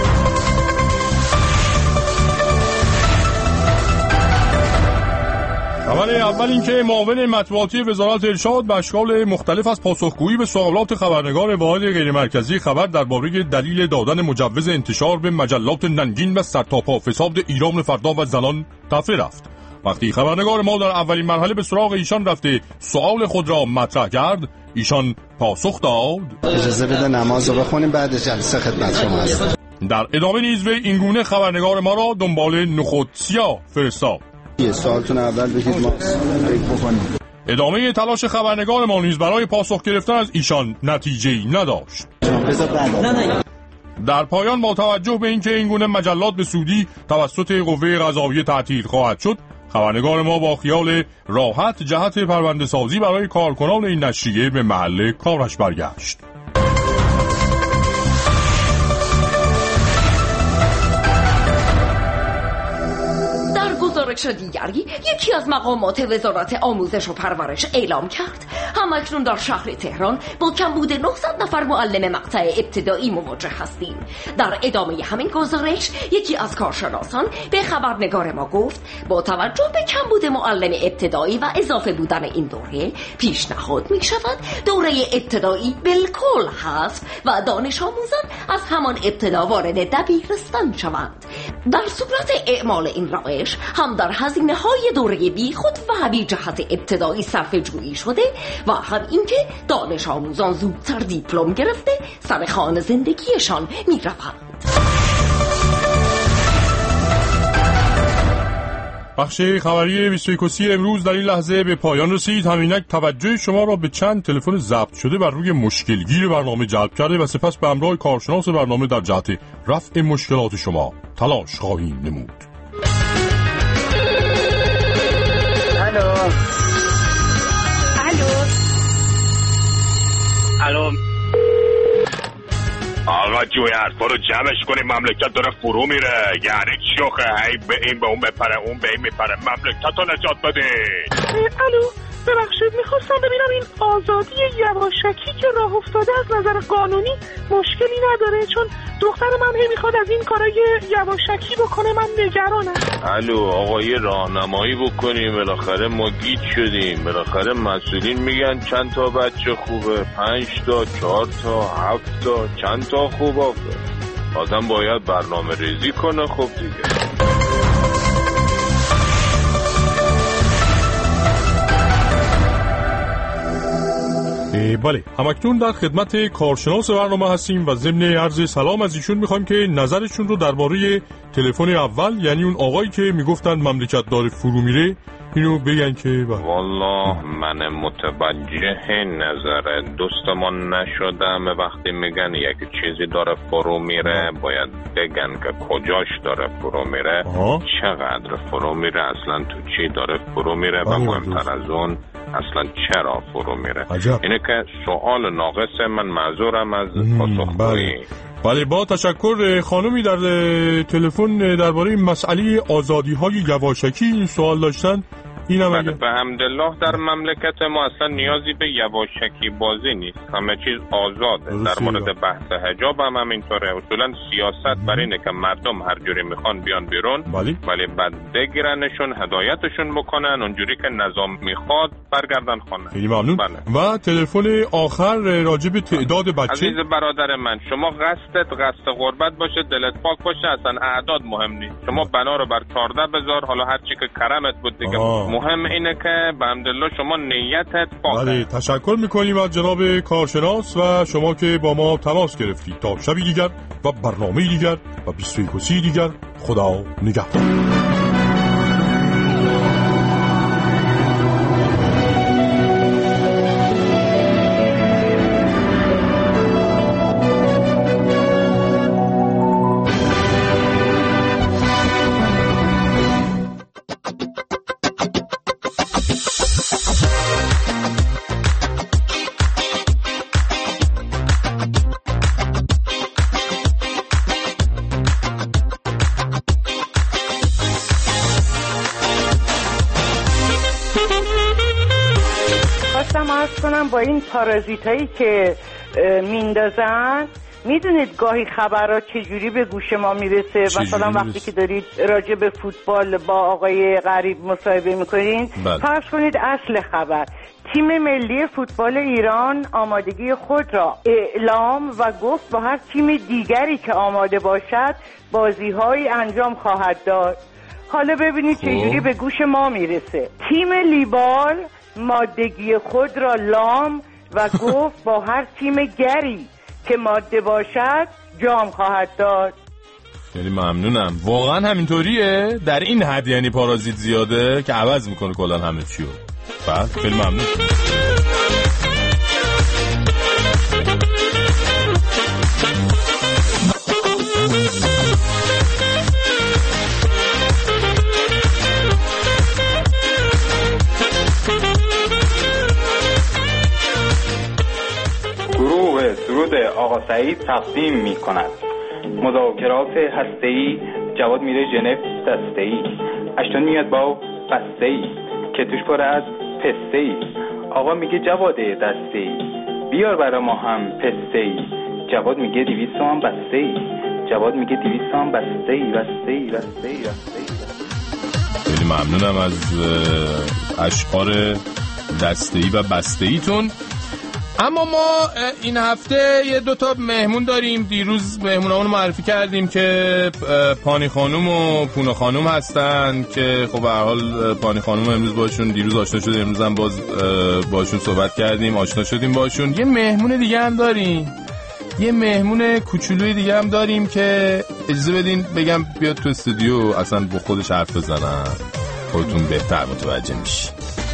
خبر اول این که معاون مطبوعاتی وزارت ارشاد به اشکال مختلف از پاسخگویی به سوالات خبرنگار واحد غیرمرکزی خبر درباره دلیل دادن مجوز انتشار به مجلات ننگین و سرتاپا فساد ایران فردا و زنان تفره رفت. وقتی خبرنگار ما در اولین مرحله به سراغ ایشان رفته سوال خود را مطرح کرد، ایشان پاسخ داد اجازه بده نماز رو بخونیم بعد جلسه خدمت شما هستم. در ادامه نیز به اینگونه خبرنگار ما را دنبال نخود سیاه فرستاد. یه سوالتون اول بگید ما فکر بکنیم. ادامه تلاش خبرنگار ما نیز برای پاسخ گرفتن از ایشان نتیجه‌ای نداشت. در پایان با توجه به اینکه اینگونه مجلات به سودی توسط قوه قضاییه تعطیل خواهد شد، خبرنگار ما با خیال راحت جهت پرونده سازی برای کارکنان این نشریه به محل کارش برگشت. گزارش دیگری یکی از مقامات وزارت آموزش و پرورش اعلام کرد همکنون در شهر تهران با کمبود نهصد نفر معلم مقطع ابتدایی مواجه هستیم. در ادامه همین گزارش یکی از کارشناسان به خبرنگار ما گفت با توجه به کمبود معلم ابتدایی و اضافه بودن این دوره پیشنهاد می شود دوره ابتدایی بالکل حذف و دانش آموزان از همان ابتدا وارد دبیرستان شوند. در صورت اعمال این روش هم در هزینه های دوره بی خود و بی جهت ابتدایی صرفه جویی شده و هم اینکه دانش آموزان زودتر دیپلم گرفته سر خوان زندگیشان می روند. بخش خبری بیست و یک سی امروز در این لحظه به پایان رسید. همینک توجه شما را به چند تلفن ضبط شده بر روی مشکلگیر برنامه جلب کرده و سپس به همراه کارشناس برنامه در جهت رفع مشکلات شما تلاش خواهیم نمود. الو الو الو آقا جوی حرفا رو جمعش کنیم، مملکت داره فرو میره. یعنی شوخه هی به این به اون بپره اون به این میپره، مملکت رو نجات بده. الو ببخشید میخواستم ببینم این آزادی یواشکی که راه افتاده از نظر قانونی مشکلی نداره، چون دختر من هی میخواد از این کارای یواشکی بکنه، من نگرانم. الو آقا یه راهنمایی بکنیم، بالاخره ما گیج شدیم. بالاخره مسئولین میگن چند تا بچه خوبه، پنج تا، چهار تا، هفت تا، چند تا خوب آخه. آدم باید برنامه ریزی کنه. خب دیگه بله، همکنون در خدمت کارشناس برنامه هستیم و ضمن عرض سلام از ایشون میخوایم که نظرشون رو درباره تلفن اول، یعنی اون آقایی که میگفتن مملکت داره فرو میره، اینو بگن که والله من متوجه نظر دوستمان نشدم. وقتی میگن یک چیزی داره فرو میره باید بگن که کجاش داره فرو میره، چقدر فرو میره، اصلا تو چی داره فرو میره و مهمتر از اون اصلا چرا فرو میره. اینه که سوال ناقصه. من معذورم از پاسخگویی. بله با تشکر. خانمی در تلفن درباره مسئله آزادی های یواشکی این سوال داشتن. اینم بله به حمدالله در مملکت ما اصلا نیازی به یواشکی بازی نیست، همه چیز آزاده. در مورد بحث حجاب هم همینطوره. اصولا سیاست برای اینه که مردم هر جوری میخوان بیان بیرون، ولی بعد بگیرنشون، هدایتشون بکنن اونجوری که نظام میخواد، برگردن خانه. خیلی ممنون. بله. و تلفن آخر راجع به تعداد بچه. عزیز برادر من، شما قصدت قصد غربت باشه، دلت پاک باشه، اصلا اعداد مهم نیست. شما بنا رو بر چهارده بذار، حالا هر چی که کرمت بود دیگه. آه. مهم اینه که به حمدالله شما نیتت پاکه. بله تشکر میکنیم از جناب کارشناس و شما که با ما تماس گرفتید. تا شبی دیگر و برنامه دیگر و بیست و یک دیگر، خدا نگهدار. با این پارازیتایی که میندازن، میدونید گاهی خبرها چجوری به گوش ما میرسه؟ مثلا وقتی که دارید راجع به فوتبال با آقای غریب مصاحبه میکنین، فرض کنید اصل خبر تیم ملی فوتبال ایران آمادگی خود را اعلام و گفت با هر تیم دیگری که آماده باشد بازی‌هایی انجام خواهد داد. حالا ببینید چجوری به گوش ما میرسه. تیم لیبال مادگی خود را لام و گفت با هر تیم گری که ماده باشد جام خواهد داد. خیلی ممنونم. واقعا همینطوریه؟ در این حد یعنی پارازیت زیاده که عوض میکنه کلا همه چیو. بعد خیلی ممنون. درود آقا سعید تقدیم می کند. مذاکرات هسته‌ای، جواد میره ژنو دسته‌ای، اشتون میاد با بسته‌ای که توش پر از پسته‌ای. آقا میگه جواد دسته‌ای بیار برا ما هم پسته‌ای. جواد میگه دویست هم بسته‌ای. جواد میگه دویست هم بسته‌ای بسته‌ای بسته‌ای بسته‌ای. خیلی ممنونم از اشعار دسته‌ای و بسته‌ایتون. اما ما این هفته یه دوتا مهمون داریم. دیروز مهمونامون معرفی کردیم که پانی خانوم و پونه خانوم هستن که خب به هر حال پانی خانوم امروز باشون دیروز آشنا شدیم، امروز هم باز باشون صحبت کردیم، آشنا شدیم باشون. یه مهمون دیگه هم داریم، یه مهمون کوچولوی دیگه هم داریم که اجازه بدین بگم بیاد تو استودیو اصلا با خودش حرف بزنم، خودتون بهتر متوجه میشی.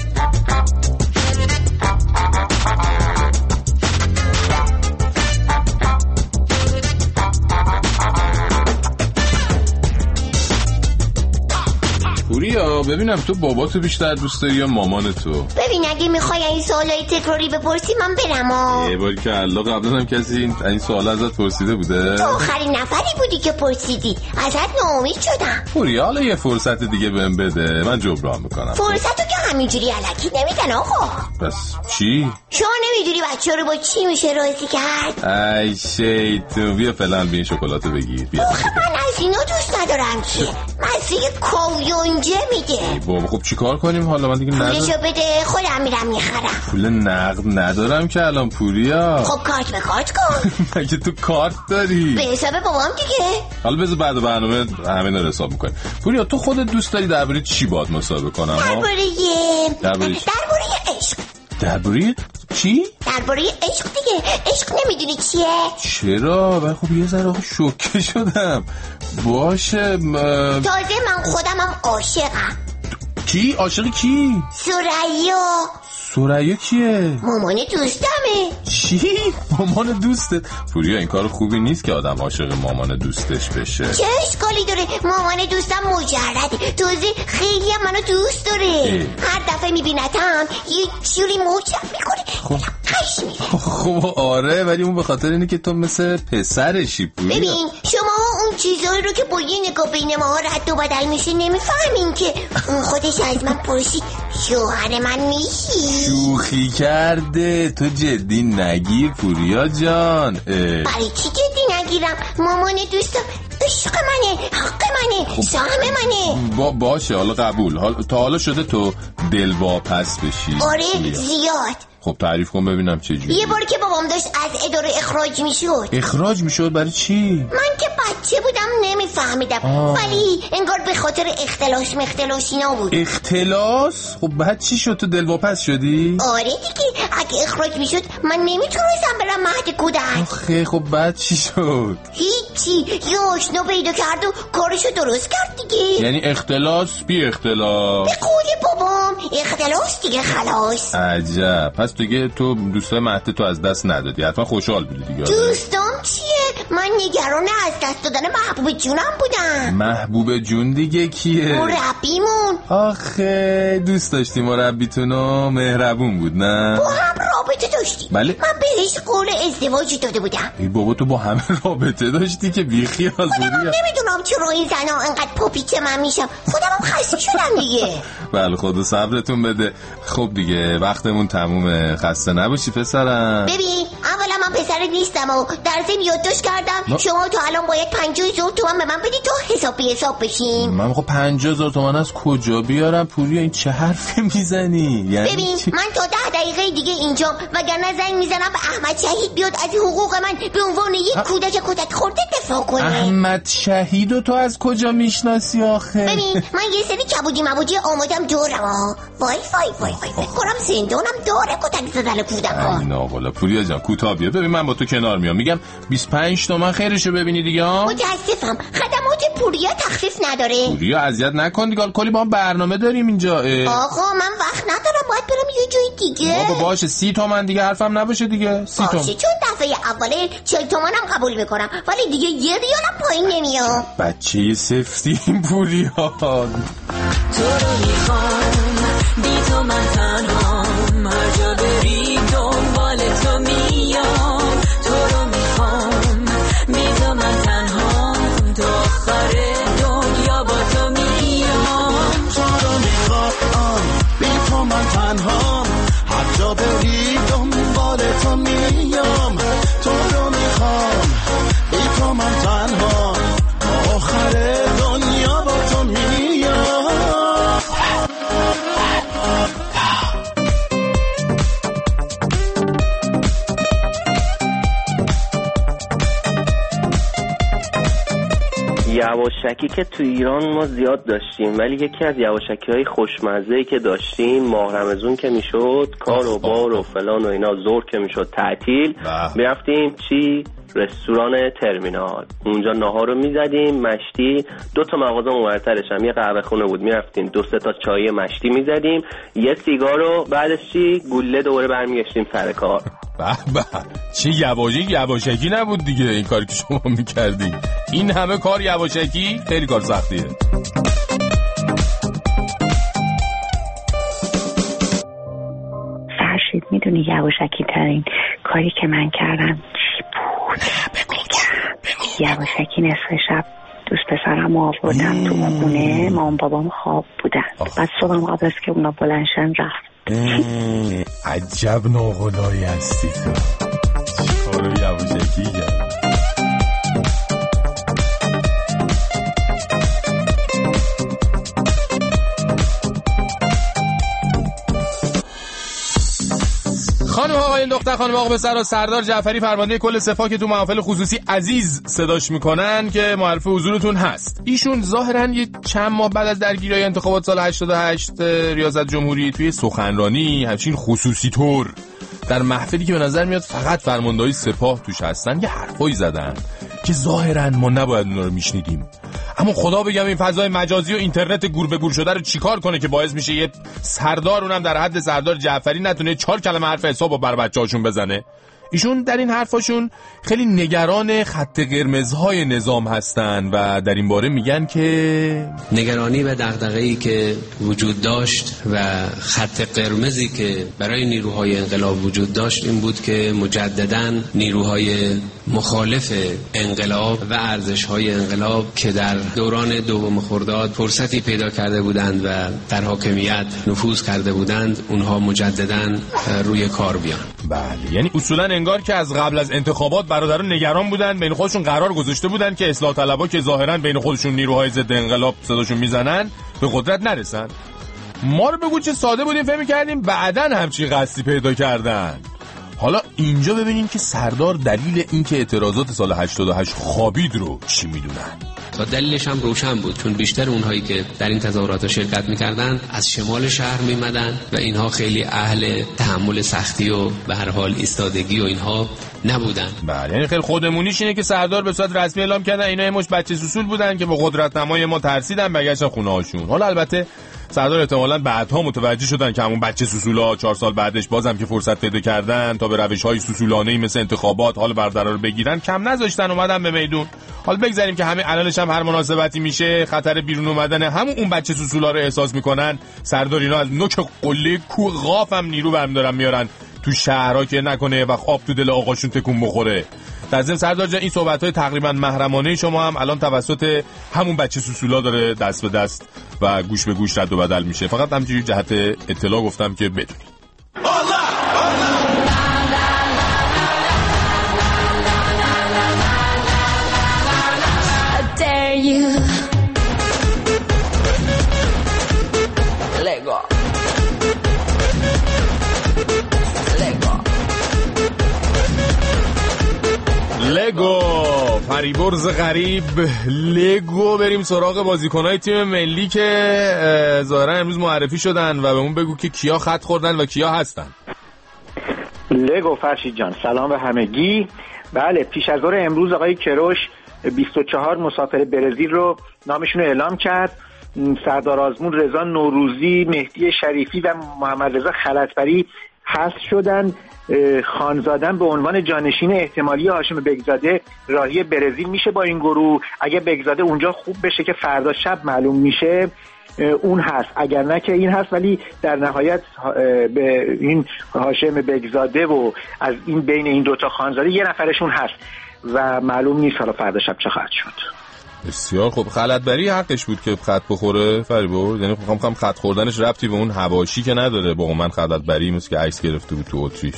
پوریا ببینم تو باباتو بیشتر دوست داری یا مامان تو؟ ببین اگه میخوای این سوالای تکراری بپرسی من برم ها. یه باری که الله قبلا هم کسی این, این سوال ازت پرسیده بوده؟ تو آخرین نفری بودی که پرسیدی، ازت ناامید شدم. پوریا حالا یه فرصت دیگه بهم بده، من جبران میکنم. فرصتو که همینجوری الکی نمیدن آقا. بس چی؟ شما نمیدونی بچه رو با چی میشه راضی کرد؟ ای شیطون بیا فلان بیا شکلاتو بگیر بیا. آخه من از اینا دوست ندارم که مزه کاویونجه میده. بابا خب چیکار کنیم حالا؟ من دیگه ندارم. پولشو بده خودم میرم میخرم. پول نقد ندارم که الان پوریا. خب کارت به کارت کن. مگه تو کارت داری؟ به حساب بابام دیگه. حالا بذار بعد برنامه همین رو حساب میکنیم. پوریا تو خودت دوست داری درباره چی باهات مصاحبه کنم؟ درباره درباره درباره عشق. درباره چی؟ درباره عشق دیگه. عشق نمیدونی چیه؟ چرا؟ ولی خب یه ذره شوکه شدم. باشه م... تازه من خودمم عاشقم. کی؟ عاشق کی؟ ثریا. ثریا کیه؟ مامان دوستمه. چی؟ مامان دوستت؟ پوریا این کار خوبی نیست که آدم عاشق مامان دوستش بشه. چه اشکالی داره؟ مامان دوستم مجرده، تازه خیلی هم منو دوست داره. اه. هر دفعه میبینتم یه جوری موچم میکنه. خب قش میره. خب آره، ولی اون به خاطر اینه که تو مثل پسرشی پوریا. ببین شما اون چیزایی رو که با یه نگاه بین ما رد و بدل میشه نمیفهمین که. اون خودش از من پرسید شوهر من میشی؟ شوخی کرده. تو جدی نگیر پوریا جان. برای چی جدی نگیرم؟ مامان دوستم عشق منه، حق منه، خب سهم منه. با باشه حالا قبول. حالا تا حالا شده تو دل واپس بشی؟ آره زیاد. خب تعریف کن ببینم چه جوری. یه بار که بابام داشت از اداره اخراج میشد. اخراج میشد؟ برای چی؟ من که بچه بودم نمیفهمیدم، ولی انگار به خاطر اختلاس مختلاس اینا بود. اختلاس؟ خب بعد چی شد؟ تو دلواپس شدی؟ آره دیگه، اگه اخراج میشد من نمیتونستم برم مهد کودک. آخه خب بعد چی شد؟ هیچی، یه آشنا پیدا کرد و کارشو درست کرد دیگه. یعنی اختلاس بی اختلاس. به قول بابام اختلاس دیگه خلاص. عجب. پس دیگه تو دوستای مهد تو از دست ندادی، حتما خوشحال بودی دیگه. دوستام چیه؟ من نگران از دست دادن محبوب جونم بودم. محبوب جون دیگه کیه؟ مربیمون. آخه دوست داشتی مربیتونو؟ مهربون بود نه؟ با هم رابطه داشتی. بله؟ من بهش قول ازدواج داده بودم. ای بابا تو با همه رابطه داشتی که بیخیال بودی. خودم نمیدونم چرا این زنا انقدر پاپیچ من میشم. خودم خسته شدم دیگه. بله خدا صبرتون بده. خب دیگه وقتمون تمومه، خسته نباشی پسرم. ببین اولا من پسر نیستم و در ضمن یادداشت کردم شما تو الان باید پنجاه هزار تومان به من بدی تا حساب به حساب بشیم. من خب پنجاه هزار تومان از کجا بیارم پوریا؟ این چه حرفی میزنی؟ یعنی ببین چه؟ من تا ده دقیقه دیگه اینجام، وگرنه زنگ میزنم به احمد شهید بیاد از حقوق من به عنوان یک اه؟ کودک کودک خورده دفاع کنه. احمد شهیدو تو از کجا میشناسی آخه؟ ببین من یه سری کبودی مبودی آمادم دارم ها. وای وای وای وای فکر کنم زندانم داره کودک زدن کودکان. نه والا پوریا جان کوتاه بیا. ببین من با تو کنار میام، میگم بیست و پنج تومن خیرشو ببینی دیگه. متاسفم خدمات پوریا تخفیف نداره. پوریا اذیت نکن دیگه، کلی با هم برنامه داریم اینجا. آقا من وقت ندارم، باید برم یه جای دیگه. بابا باشه سی تومن دیگه، حرفم نباشه دیگه. سی تومن باشه چون دفعه اوله چهل تومنم قبول میکنم، ولی دیگه یه ریالم پایین نمیام. بچه سفتی این پوریا. تو رو میخوام بی تو من تنهام، هر جا بری دنبال تو میام. تو رو میخوام بی تو من تنهام، تا آخر دنیا با تو میام. تو رو میخوام بی تو من تنهام، هر جا بری دنبال تو میام. تو رو میخوام بی تو من تنهام، تا آخر دنیا با تو میام. یواشکی که تو ایران ما زیاد داشتیم، ولی یکی از یواشکی های خوشمزه‌ای که داشتیم ماه رمضان که میشد کار و بار و فلان و اینا، زور که میشد تعطیل، میرفتیم چی؟ رستوران ترمینال. اونجا ناهار رو میزدیم، مشتی، دو تا مغازه اونورترش هم یه قهوه خونه بود، میرفتیم دو سه تا چای مشتی میزدیم، یه سیگار رو بعدش چی؟ گوله دوباره برمیگشتیم سر کار. به به چه یواشکی یواشکی نبود دیگه این کاری که شما میکردی. این همه کار یواشکی خیلی کار سختیه. فرشید میدونی یواشکی ترین کاری که من کردم چی بود؟ یواشکی نصف شب دوست پسرم رو آوردم تو خونه، مامان بابام خواب بودن. بعد صبحم قبل از که اونا بلنشن رفت. عجب ناغلایی هستی تو. چیکارو یواشکی کرد؟ خانم آقایان دختر خانم آقا پسر و سردار جعفری فرمانده کل سپاه که تو محافل خصوصی عزیز صداش میکنن که معرف حضورتون هست. ایشون ظاهرا یه چند ماه بعد از درگیری انتخابات سال هشتاد و هشت ریاست جمهوری توی سخنرانی همچین خصوصی طور در محفلی که به نظر میاد فقط فرماندهای سپاه توش هستن یه حرفایی زدن که ظاهرا ما نباید اونا رو میشنیدیم، اما خدا بگم این فضای مجازی و اینترنت گور به گور شده رو چیکار کنه که باعث میشه یه سردار، اونم در حد سردار جعفری، نتونه چهار کلمه حرف حساب بر بچه‌هاشون بزنه. ایشون در این حرفاشون خیلی نگران خط قرمزهای نظام هستن و در این باره میگن که نگرانی و دغدغه‌ای که وجود داشت و خط قرمزی که برای نیروهای انقلاب وجود داشت این بود که مجدداً نیروهای مخالف انقلاب و ارزش‌های انقلاب که در دوران دوم خرداد فرصتی پیدا کرده بودند و در حاکمیت نفوذ کرده بودند، اونها مجدداً روی کار بیان. بله، یعنی اصولاً انگار که از قبل از انتخابات برادران نگران بودن، بین خودشون قرار گذاشته بودن که اصلاح طلبها که ظاهراً بین خودشون نیروهای ضد انقلاب صداشون میزنن به قدرت نرسن. ما رو بگو چه ساده بودیم فهم کردیم بعداً همچین قصدی پیدا کردن. حالا اینجا ببینیم که سردار دلیل این که اعتراضات سال هشتاد و هشت خوابید رو چی میدونن. و دلیلش هم روشن بود، چون بیشتر اونهایی که در این تظاهرات شرکت میکردن از شمال شهر میمدن و اینها خیلی اهل تحمل سختی و به هر حال ایستادگی و اینها نبودن. بله، یعنی خیلی خودمونیش اینه که سردار به صورت رسمی اعلام کردن اینا یه مش بچه سوسول بودن که با قدرت نمای ما ترسیدن برگشتن خونه هاشون. حالا البته سردار احتمالاً بعدها متوجه شدن که همون بچه سوسولا چهار سال بعدش بازم که فرصت پیدا کردن تا به روش‌های سوسولانه‌ای مثل انتخابات حال برقرار بگیرن کم نذاشتن اومدن به میدون. حالا بگذاریم که همه الانش هم هر مناسبتی میشه خطر بیرون اومدن همون اون بچه سوسولا رو احساس میکنن، سردار اینا از نوک قله کو قاف هم نیرو برمی‌دارن میارن تو شهرها که نکنه و آب تو دل آقاشون تکون بخوره. در ضمن سردار جان این صحبت‌های تقریبا محرمانه شما هم الان توسط همون بچه سوسولا داره دست به دست و گوش به گوش رد و بدل میشه. فقط همینجوری جهت اطلاع گفتم که بدونی. لگو فریبرز غریب لگو. بریم سراغ بازیکنای تیم ملی که ظاهرا امروز معرفی شدن و بهمون بگو که کیا خط خوردن و کیا هستن. لگو فرشید جان سلام به همگی. بله، پیش از ظهر امروز آقای کروش بیست و چهار مسافر برزیل رو نامشون رو اعلام کرد. سردار آزمون، رضا نوروزی، مهدی شریفی و محمد رضا خلعتبری حذف شدن. خانزادن به عنوان جانشین احتمالی هاشم بگزاده راهی برزیل میشه با این گروه. اگه بگزاده اونجا خوب بشه که فردا شب معلوم میشه اون هست، اگر نه که این هست. ولی در نهایت به این هاشم بگزاده و از این بین این دوتا خانزاده یه نفرشون هست و معلوم نیست حالا فردا شب چه خواهد شد. بسیار خوب. خلعتبری حقش بود که خط بخوره فریبرز، یعنی میخوام میخوام خط خوردنش ربطی به اون حواشی که نداره. با من خلعتبری مثل که عکس گرفته بود تو اتریش.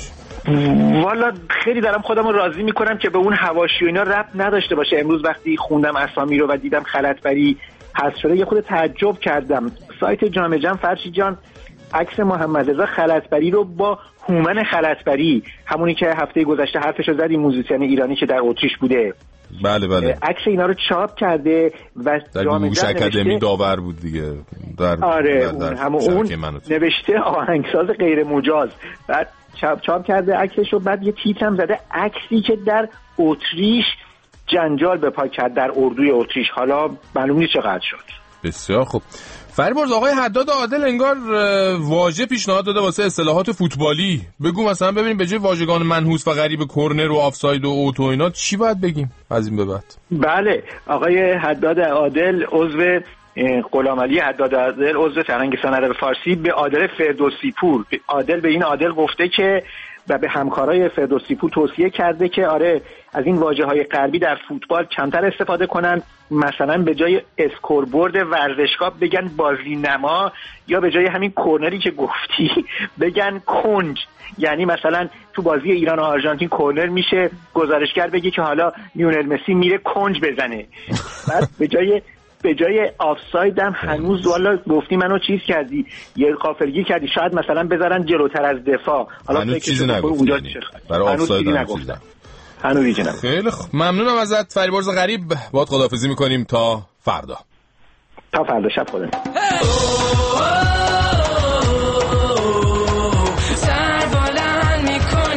والا خیلی دارم خودم رو راضی میکنم که به اون حواشی و اینا ربط نداشته باشه. امروز وقتی خوندم اسامی رو و دیدم خلعتبری حذف شده یه خود تعجب کردم. سایت جامعه جمع فرشید جان عکس محمد رضا خلعتبری رو با هومن خلعتبری، همونی که هفته گذشته حرفش رو زدیم، موزیسین ایرانی که در اتریش بوده، بله بله، عکس اینا رو چاپ کرده و در گوگوش اکادمی داور بود دیگه. در آره در همون اون نوشته آهنگساز غیر مجاز، بعد چاپ چاپ کرده عکسش رو، بعد یه تیتر هم زده عکسی که در اتریش جنجال به پا کرد در اردوی اتریش. حالا معلوم نیست چقدر شد. بسیار خوب. فریبرز آقای حداد عادل انگار واژه پیشنهاد داده واسه اصطلاحات فوتبالی. بگو مثلا ببینیم به جای واژگان منحوس و غریب کورنر و آفساید و اوت و اینا چی باید بگیم از این به بعد؟ بله، آقای حداد عادل عضو غلام علی حداد عادل عضو فرهنگ سند فارسی به عادل فردوسی پور، عادل به این عادل گفته که و به همکارای فردوسی پور توصیه کرده که آره از این واژه‌های غربی در فوتبال کمتر استفاده کنن. مثلا به جای اسکوربورد ورزشگاه بگن بازینما، یا به جای همین کورنری که گفتی بگن کنج. یعنی مثلا تو بازی ایران و آرژانتین کورنر میشه، گزارشگر بگه که حالا لیونل مسی میره کنج بزنه. بعد به جای به جای آفساید هم هنوز والا گفتی منو چیز کردی، یه غافلگیر کردی، شاید مثلا بذارن جلوتر از دفاع. حالا هنوز چیزی نگفتن برای آفساید نگفتن. هنوز چیزی نگفتن. خیلی خوب، ممنونم ازت فریبرز غریب. باهات خداحافظی میکنیم تا فردا. تا فردا شب خدا. سر بلند میکنم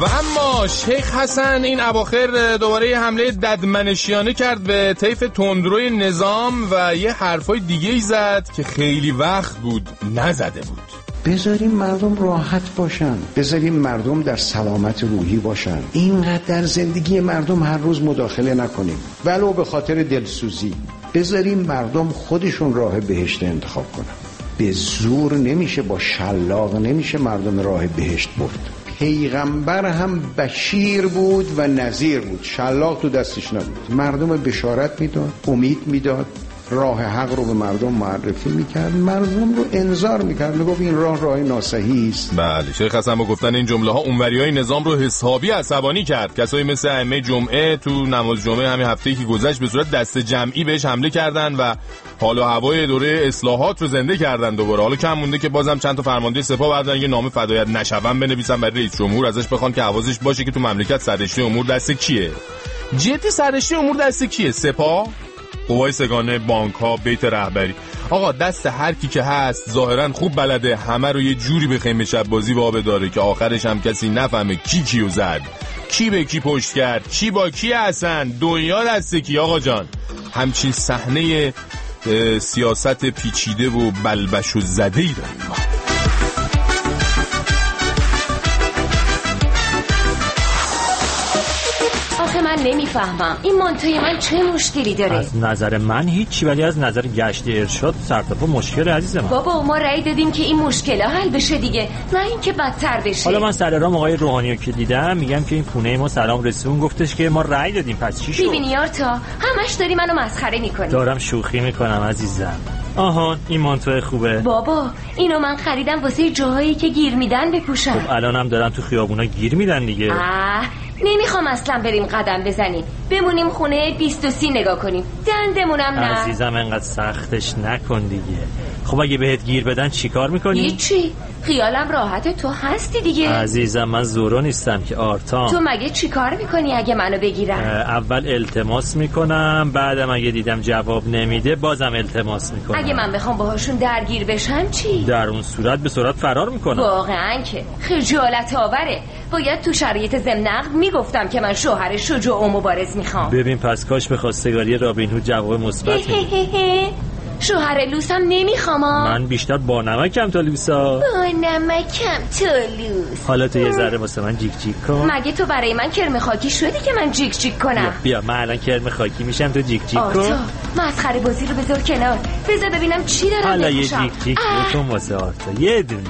و اما شیخ حسن این اواخر دوباره حمله ددمنشیانه کرد به طیف تندروی نظام و یه حرفای دیگه ای زد که خیلی وقت بود نزده بود. بذاریم مردم راحت باشن، بذاریم مردم در سلامت روحی باشن، اینقدر در زندگی مردم هر روز مداخله نکنیم ولو به خاطر دلسوزی. بذاریم مردم خودشون راه بهشت انتخاب کنن. به زور نمیشه، با شلاق نمیشه مردم راه بهشت برد. پیغمبر هم بشیر بود و نذیر بود، شلاق تو دستش نبود. مردم بشارت میداد، امید میداد، راه حق رو به مردم معرفی میکرد، مردم رو انذار میکرد، میگفت این راه راه ناصحی است. بله، شیخ حسن با گفتن این جمله ها اونوریای نظام رو حسابی عصبانی کرد. کسایی مثل ائمه جمعه تو نماز جمعه همین هفته‌ای که گذشت به صورت دست جمعی بهش حمله کردن و حال و هوای دوره اصلاحات رو زنده کردن دوباره. حالا کم مونده که بازم چند تا فرمانده سپاه بردن یه نامه فدایت نشوم بنویسن برای رئیس جمهور، ازش بخوان که حواسش باشه که تو مملکت سررشته امور دست کیه. جدی سررشته امور دست کیه؟ سپاه، قوای سگانه، بانک ها، بیت رهبری. آقا دست هر کی که هست ظاهرا خوب بلده همه رو یه جوری به خیمه شب بازی وابه داره که آخرش هم کسی نفهمه کی کیو زد، کی به کی پشت کرد، کی با کی هستن، دنیا دست کی. آقا جان همچین صحنه سیاست پیچیده و بلبش و زده‌ای داریم. آخه من نمیفهمم این مانتوی من چه مشکلی داره؟ از نظر من هیچی، ولی از نظر گشت ارشاد سرتاپا مشکل عزیز من. بابا ما رأی دادیم که این مشکل‌ها حل بشه دیگه، نه اینکه بدتر بشه. حالا من سررام آقای روحانی رو که دیدم میگم که این پونه ما سلام رسون گفتش که ما رأی دادیم، پس چی شد؟ ببین یارتا همش داری منو مسخره می‌کنی. دارم شوخی میکنم عزیزم. آها این مانتو خوبه. بابا اینو من خریدم واسه جاهایی که گیر میدن بپوشم. خب الانم دارن تو خیابونا گیر میدن دیگه. آه نمیخوام اصلا بریم قدم بزنیم، بمونیم خونه بیست و سی نگاه کنیم، دندمونم نه. عزیزم انقدر سختش نکن دیگه. خب اگه بهت گیر بدن چیکار میکنی؟ هیچی، خیالم راحت تو هستی دیگه. عزیزم من زورو نیستم که آرتام. تو مگه چیکار میکنی اگه منو بگیرن؟ اول التماس میکنم، بعدم اگه دیدم جواب نمیده بازم التماس میکنم. اگه من بخوام باهاشون درگیر بشم چی؟ در اون صورت به سرعت فرار میکنم. واقعا که خجالت آوره. باید تو شرایط ضمن عقد میگفتم که من شوهر شجاع و مبارز میخوام. ببین پس کاش به خواستگاری رابین هود جواب مثبت میدی. شوهر لوسم نمیخوام. من بیشتر با نمکم تا لوسا. با نمکم تا لوس. حالا تو یه ذره واسه من جیک جیک کن. مگه تو برای من کرم خاکی شدی که من جیک جیک کنم؟ بیا, بیا من الان کرم خاکی میشم تو جیک جیک کن. آرتا مسخره بازی رو بذار کنار، بذار ببینم چی دارم حالا بپوشم. یه جیک جیک کن واسه آرتا یه دونه.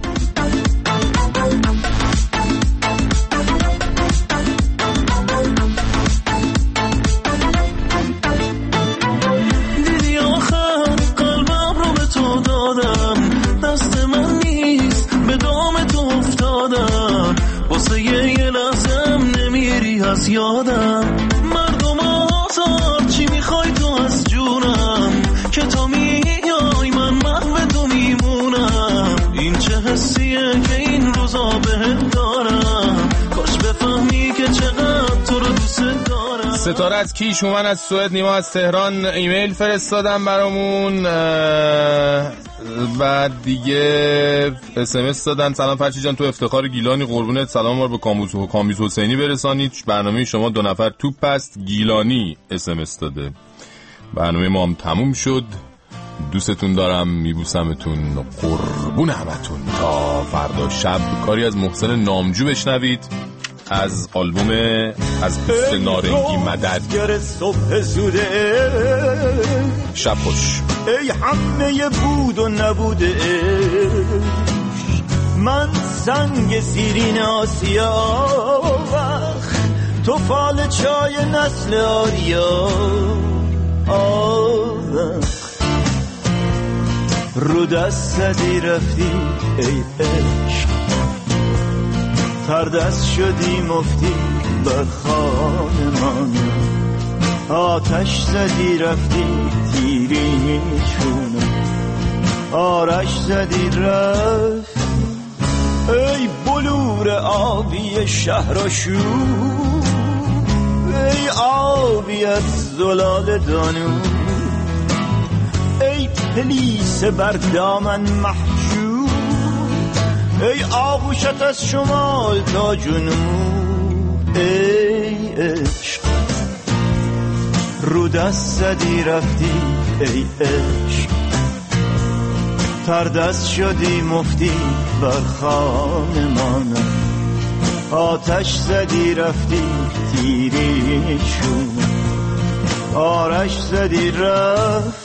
از یادم مردم آزاد چی میخوای تو از جونم که تو میای من محو تو میمونم. این چه حسیه که این روزا بهت دارم، کاش بفهمی که چقدر تو رو دوست دارم. ستاره از کیش، اومن از سوئد، نیما از تهران ایمیل فرستادم برامون، بعد دیگه اس ام اس دادن. سلام فرشی جان، تو افتخار گیلانی قربونت، سلام ما رو به کاموز و کامیز حسینی برسانید. برنامه شما دو نفر توپ است. گیلانی اس ام اس داده. برنامه ما هم تموم شد، دوستتون دارم، میبوسمتون، قربون همتون. تا فردا شب کاری از محسن نامجو بشنوید از آلبوم از پوست نارنگی مدد. شب خوش. ای همه بود و نبوده من سنگ زیرین آسیا وقت تو فال چای نسل آریا آوخ رو دست زدی رفتی ای عشق تر دست شدی مفتی بر خانمان آتش زدی رفتی تیری میچونه آرش زدی رفت ای بلور آبی شهرشو ای آبی از زلال دانو ای پلیس بر دامن محجوب ای آغوشت از شمال تا جنوب ای عشق رو دست زدی رفتی ای عشق تر دست شدی مفتی بر خانمانم آتش زدی رفتی تیری شونه آرش زدی رفتی